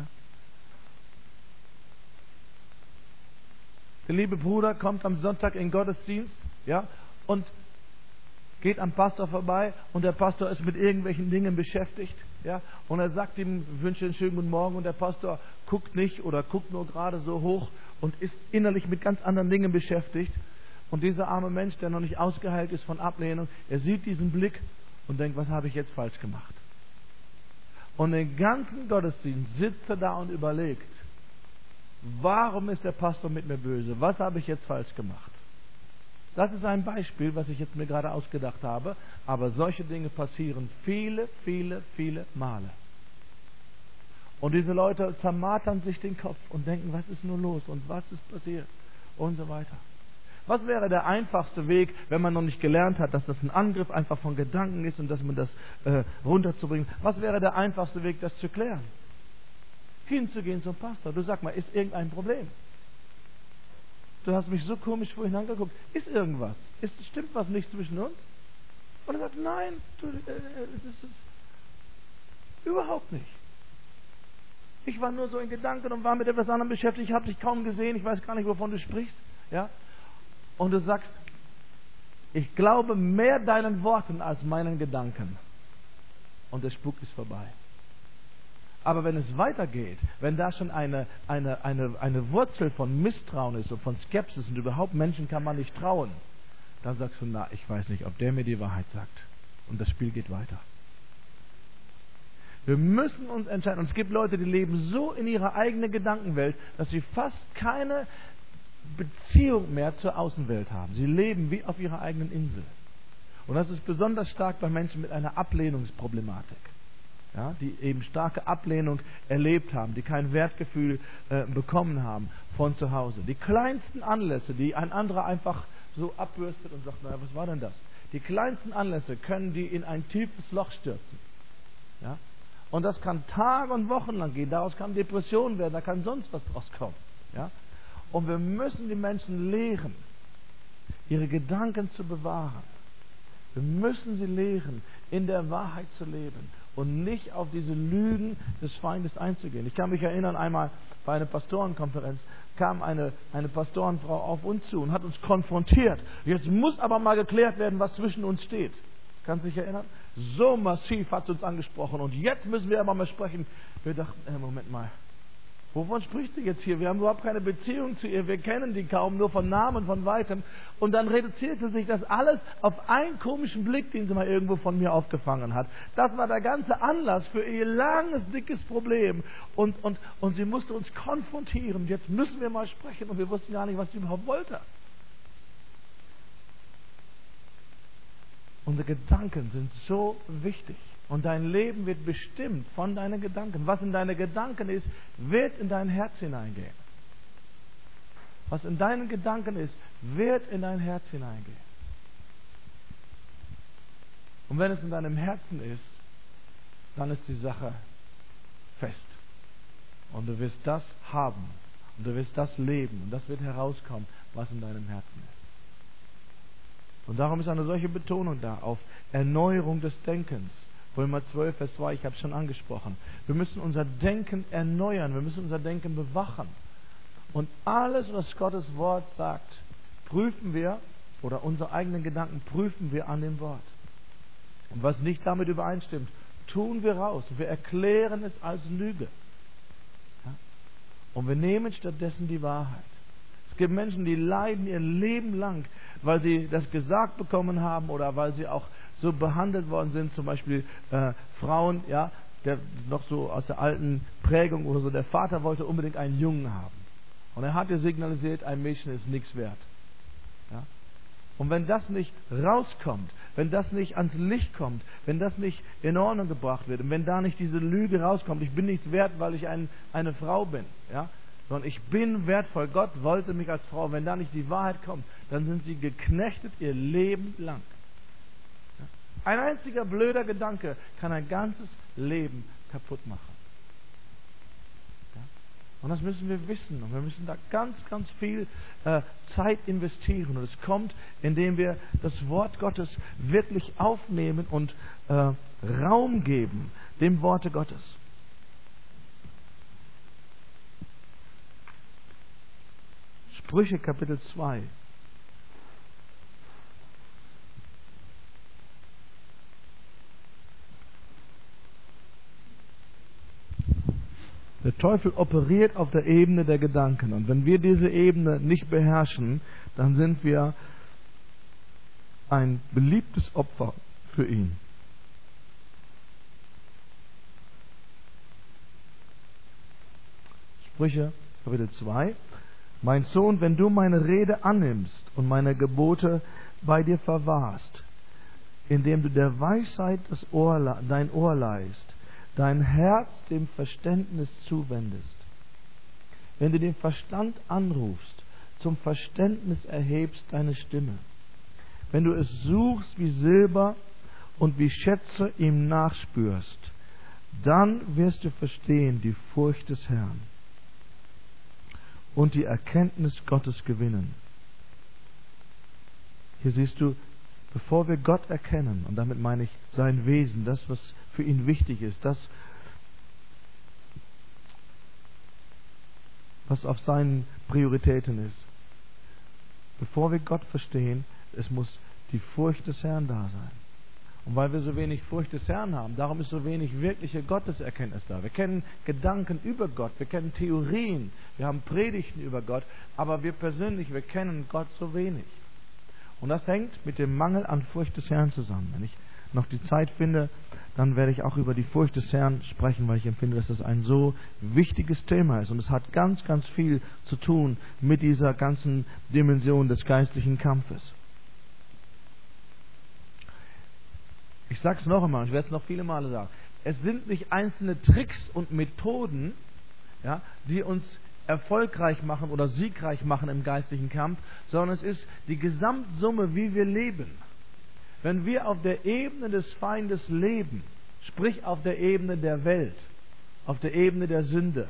Der liebe Bruder kommt am Sonntag in den Gottesdienst, ja, und geht am Pastor vorbei und der Pastor ist mit irgendwelchen Dingen beschäftigt, ja, und er sagt ihm, wünsche einen schönen guten Morgen, und der Pastor guckt nicht oder guckt nur gerade so hoch und ist innerlich mit ganz anderen Dingen beschäftigt. Und dieser arme Mensch, der noch nicht ausgeheilt ist von Ablehnung, er sieht diesen Blick und denkt, was habe ich jetzt falsch gemacht? Und den ganzen Gottesdienst sitzt er da und überlegt, warum ist der Pastor mit mir böse? Was habe ich jetzt falsch gemacht? Das ist ein Beispiel, was ich jetzt mir gerade ausgedacht habe, aber solche Dinge passieren viele, viele, viele Male. Und diese Leute zermartern sich den Kopf und denken, was ist nur los und was ist passiert und so weiter. Was wäre der einfachste Weg, wenn man noch nicht gelernt hat, dass das ein Angriff einfach von Gedanken ist und dass man das äh, runterzubringen? Was wäre der einfachste Weg, das zu klären? Hinzugehen zum Pastor. Du, sag mal, ist irgendein Problem? Du hast mich so komisch vorhin angeguckt. Ist irgendwas? Ist, stimmt was nicht zwischen uns? Und er sagt, nein, du, äh, das ist überhaupt nicht. Ich war nur so in Gedanken und war mit etwas anderem beschäftigt. Ich habe dich kaum gesehen. Ich weiß gar nicht, wovon du sprichst. Ja? Und du sagst, ich glaube mehr deinen Worten als meinen Gedanken. Und der Spuk ist vorbei. Aber wenn es weitergeht, wenn da schon eine, eine, eine, eine Wurzel von Misstrauen ist und von Skepsis und überhaupt Menschen kann man nicht trauen, dann sagst du, na, ich weiß nicht, ob der mir die Wahrheit sagt. Und das Spiel geht weiter. Wir müssen uns entscheiden. Und es gibt Leute, die leben so in ihrer eigenen Gedankenwelt, dass sie fast keine Beziehung mehr zur Außenwelt haben. Sie leben wie auf ihrer eigenen Insel. Und das ist besonders stark bei Menschen mit einer Ablehnungsproblematik. Ja, die eben starke Ablehnung erlebt haben, die kein Wertgefühl äh, bekommen haben von zu Hause. Die kleinsten Anlässe, die ein anderer einfach so abbürstet und sagt, naja, was war denn das? Die kleinsten Anlässe können die in ein tiefes Loch stürzen. Ja? Und das kann Tage und Wochen lang gehen. Daraus kann Depression werden, da kann sonst was draus kommen. Ja? Und wir müssen die Menschen lehren, ihre Gedanken zu bewahren. Wir müssen sie lehren, in der Wahrheit zu leben und nicht auf diese Lügen des Feindes einzugehen. Ich kann mich erinnern, einmal bei einer Pastorenkonferenz kam eine, eine Pastorenfrau auf uns zu und hat uns konfrontiert. Jetzt muss aber mal geklärt werden, was zwischen uns steht. Kannst du dich erinnern? So massiv hat sie uns angesprochen und jetzt müssen wir aber mal sprechen. Wir dachten, äh, Moment mal, wovon spricht sie jetzt hier? Wir haben überhaupt keine Beziehung zu ihr. Wir kennen die kaum, nur von Namen von Weitem. Und dann reduzierte sich das alles auf einen komischen Blick, den sie mal irgendwo von mir aufgefangen hat. Das war der ganze Anlass für ihr langes, dickes Problem. Und, und, und sie musste uns konfrontieren. Jetzt müssen wir mal sprechen. Und wir wussten gar nicht, was sie überhaupt wollte. Unsere Gedanken sind so wichtig. Und dein Leben wird bestimmt von deinen Gedanken. Was in deinen Gedanken ist, wird in dein Herz hineingehen. Was in deinen Gedanken ist, wird in dein Herz hineingehen. Und wenn es in deinem Herzen ist, dann ist die Sache fest. Und du wirst das haben. Und du wirst das leben. Und das wird herauskommen, was in deinem Herzen ist. Und darum ist eine solche Betonung da auf Erneuerung des Denkens. Römer zwölf, Vers zwei, ich habe es schon angesprochen. Wir müssen unser Denken erneuern, wir müssen unser Denken bewachen. Und alles, was Gottes Wort sagt, prüfen wir, oder unsere eigenen Gedanken prüfen wir an dem Wort. Und was nicht damit übereinstimmt, tun wir raus. Wir erklären es als Lüge. Ja? Und wir nehmen stattdessen die Wahrheit. Es gibt Menschen, die leiden ihr Leben lang, weil sie das gesagt bekommen haben oder weil sie auch so behandelt worden sind, zum Beispiel äh, Frauen, ja, der noch so aus der alten Prägung oder so, der Vater wollte unbedingt einen Jungen haben. Und er hat ihr signalisiert, ein Mädchen ist nichts wert. Ja? Und wenn das nicht rauskommt, wenn das nicht ans Licht kommt, wenn das nicht in Ordnung gebracht wird und wenn da nicht diese Lüge rauskommt, ich bin nichts wert, weil ich ein, eine Frau bin, ja, sondern ich bin wertvoll, Gott wollte mich als Frau, wenn da nicht die Wahrheit kommt, dann sind sie geknechtet ihr Leben lang. Ein einziger blöder Gedanke kann ein ganzes Leben kaputt machen. Und das müssen wir wissen. Und wir müssen da ganz, ganz viel äh, Zeit investieren. Und es kommt, indem wir das Wort Gottes wirklich aufnehmen und äh, Raum geben dem Worte Gottes. Sprüche Kapitel zwei. Der Teufel operiert auf der Ebene der Gedanken. Und wenn wir diese Ebene nicht beherrschen, dann sind wir ein beliebtes Opfer für ihn. Sprüche Kapitel zwei. Mein Sohn, wenn du meine Rede annimmst und meine Gebote bei dir verwahrst, indem du der Weisheit das Ohr, dein Ohr leihst, dein Herz dem Verständnis zuwendest, wenn du den Verstand anrufst, zum Verständnis erhebst deine Stimme, wenn du es suchst wie Silber und wie Schätze ihm nachspürst, dann wirst du verstehen die Furcht des Herrn und die Erkenntnis Gottes gewinnen. Hier siehst du, bevor wir Gott erkennen, und damit meine ich sein Wesen, das, was für ihn wichtig ist, das, was auf seinen Prioritäten ist, bevor wir Gott verstehen, es muss die Furcht des Herrn da sein. Und weil wir so wenig Furcht des Herrn haben, darum ist so wenig wirkliche Gotteserkenntnis da. Wir kennen Gedanken über Gott, wir kennen Theorien, wir haben Predigten über Gott, aber wir persönlich, wir kennen Gott so wenig. Und das hängt mit dem Mangel an Furcht des Herrn zusammen. Wenn ich noch die Zeit finde, dann werde ich auch über die Furcht des Herrn sprechen, weil ich empfinde, dass das ein so wichtiges Thema ist. Und es hat ganz, ganz viel zu tun mit dieser ganzen Dimension des geistlichen Kampfes. Ich sage es noch einmal, ich werde es noch viele Male sagen. Es sind nicht einzelne Tricks und Methoden, ja, die uns erfolgreich machen oder siegreich machen im geistlichen Kampf, sondern es ist die Gesamtsumme, wie wir leben. Wenn wir auf der Ebene des Feindes leben, sprich auf der Ebene der Welt, auf der Ebene der Sünde,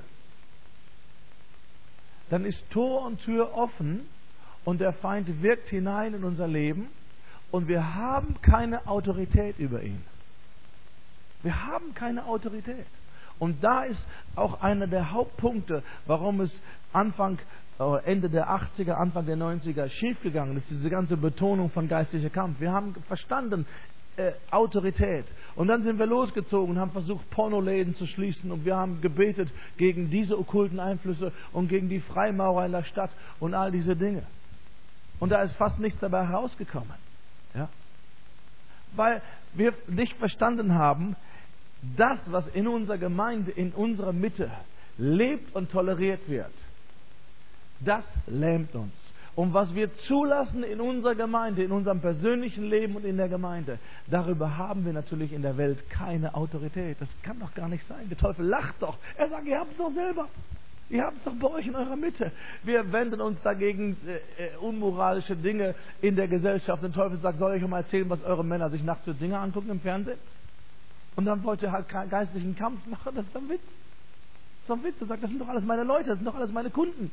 dann ist Tor und Tür offen und der Feind wirkt hinein in unser Leben und wir haben keine Autorität über ihn. Wir haben keine Autorität. Und da ist auch einer der Hauptpunkte, warum es Anfang, Ende der achtziger, Anfang der neunziger schiefgegangen ist, diese ganze Betonung von geistlicher Kampf. Wir haben verstanden, äh, Autorität. Und dann sind wir losgezogen und haben versucht, Pornoläden zu schließen. Und wir haben gebetet gegen diese okkulten Einflüsse und gegen die Freimaurer in der Stadt und all diese Dinge. Und da ist fast nichts dabei herausgekommen. Ja? Weil wir nicht verstanden haben, das, was in unserer Gemeinde, in unserer Mitte lebt und toleriert wird, das lähmt uns. Und was wir zulassen in unserer Gemeinde, in unserem persönlichen Leben und in der Gemeinde, darüber haben wir natürlich in der Welt keine Autorität. Das kann doch gar nicht sein. Der Teufel lacht doch. Er sagt, ihr habt es doch selber. Ihr habt es doch bei euch in eurer Mitte. Wir wenden uns dagegen äh, unmoralische Dinge in der Gesellschaft. Der Teufel sagt, soll ich euch mal erzählen, was eure Männer sich nachts für Dinge angucken im Fernsehen? Und dann wollt ihr halt keinen geistlichen Kampf machen. Das ist doch ein Witz. Das ist doch ein Witz. Er sagt, das sind doch alles meine Leute, das sind doch alles meine Kunden.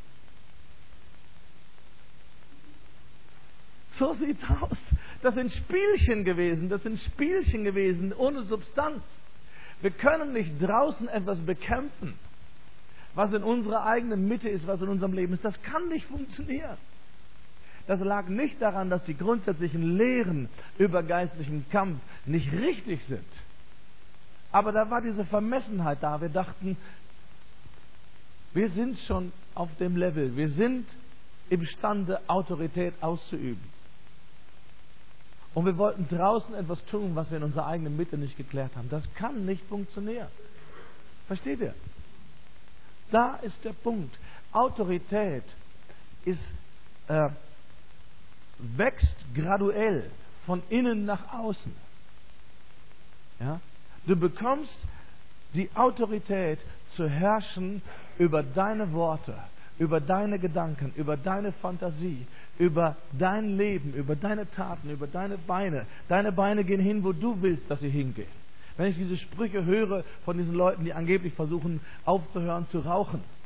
So sieht's aus. Das sind Spielchen gewesen. Das sind Spielchen gewesen ohne Substanz. Wir können nicht draußen etwas bekämpfen, was in unserer eigenen Mitte ist, was in unserem Leben ist. Das kann nicht funktionieren. Das lag nicht daran, dass die grundsätzlichen Lehren über geistlichen Kampf nicht richtig sind. Aber da war diese Vermessenheit da. Wir dachten, wir sind schon auf dem Level. Wir sind imstande, Autorität auszuüben. Und wir wollten draußen etwas tun, was wir in unserer eigenen Mitte nicht geklärt haben. Das kann nicht funktionieren. Versteht ihr? Da ist der Punkt. Autorität ist, äh, wächst graduell von innen nach außen. Ja? Du bekommst die Autorität zu herrschen über deine Worte, über deine Gedanken, über deine Fantasie, über dein Leben, über deine Taten, über deine Beine. Deine Beine gehen hin, wo du willst, dass sie hingehen. Wenn ich diese Sprüche höre von diesen Leuten, die angeblich versuchen aufzuhören zu rauchen,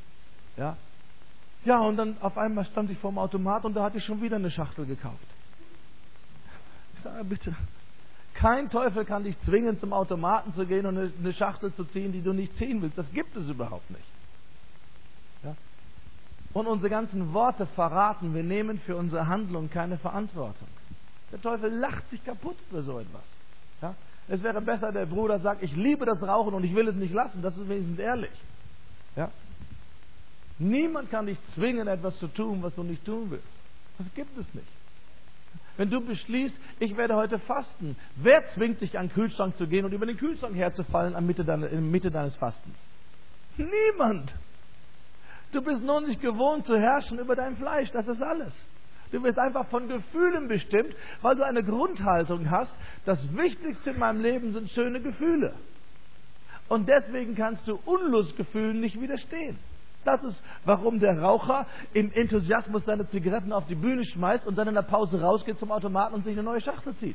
Ja, ja, und dann auf einmal stand ich vor dem Automat und da hatte ich schon wieder eine Schachtel gekauft. Ich sage, bitte, kein Teufel kann dich zwingen, zum Automaten zu gehen und eine, eine Schachtel zu ziehen, die du nicht ziehen willst. Das gibt es überhaupt nicht. Ja? Und unsere ganzen Worte verraten, wir nehmen für unsere Handlung keine Verantwortung. Der Teufel lacht sich kaputt für so etwas. Ja? Es wäre besser, der Bruder sagt, ich liebe das Rauchen und ich will es nicht lassen. Das ist wenigstens ehrlich. Ja? Niemand kann dich zwingen, etwas zu tun, was du nicht tun willst. Das gibt es nicht. Wenn du beschließt, ich werde heute fasten, wer zwingt dich, an den Kühlschrank zu gehen und über den Kühlschrank herzufallen in der Mitte deines Fastens? Niemand. Du bist nur nicht gewohnt zu herrschen über dein Fleisch, das ist alles. Du wirst einfach von Gefühlen bestimmt, weil du eine Grundhaltung hast, das Wichtigste in meinem Leben sind schöne Gefühle. Und deswegen kannst du Unlustgefühlen nicht widerstehen. Das ist, warum der Raucher im Enthusiasmus seine Zigaretten auf die Bühne schmeißt und dann in der Pause rausgeht zum Automaten und sich eine neue Schachtel zieht.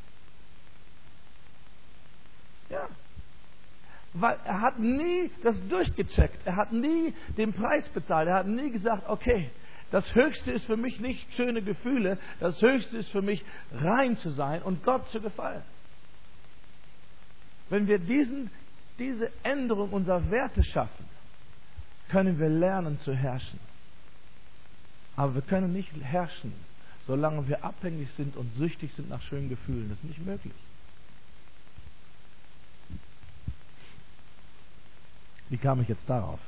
Ja. Weil er hat nie das durchgecheckt. Er hat nie den Preis bezahlt. Er hat nie gesagt, okay, das Höchste ist für mich nicht schöne Gefühle. Das Höchste ist für mich, rein zu sein und Gott zu gefallen. Wenn wir diesen, diese Änderung unserer Werte schaffen, können wir lernen zu herrschen. Aber wir können nicht herrschen, solange wir abhängig sind und süchtig sind nach schönen Gefühlen. Das ist nicht möglich. Wie kam ich jetzt darauf?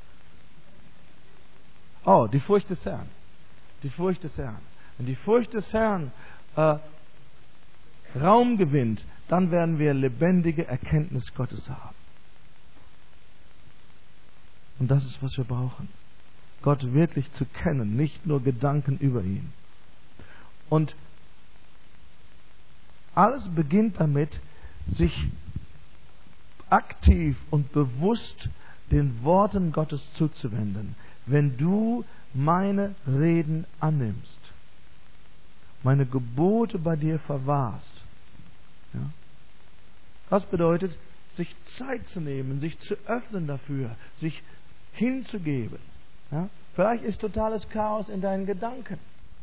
Oh, die Furcht des Herrn. Die Furcht des Herrn. Wenn die Furcht des Herrn äh, Raum gewinnt, dann werden wir lebendige Erkenntnis Gottes haben. Und das ist, was wir brauchen. Gott wirklich zu kennen, nicht nur Gedanken über ihn. Und alles beginnt damit, sich aktiv und bewusst den Worten Gottes zuzuwenden. Wenn du meine Reden annimmst, meine Gebote bei dir verwahrst. Ja? Das bedeutet, sich Zeit zu nehmen, sich zu öffnen dafür, sich hinzugeben. Ja? Vielleicht ist totales Chaos in deinen Gedanken.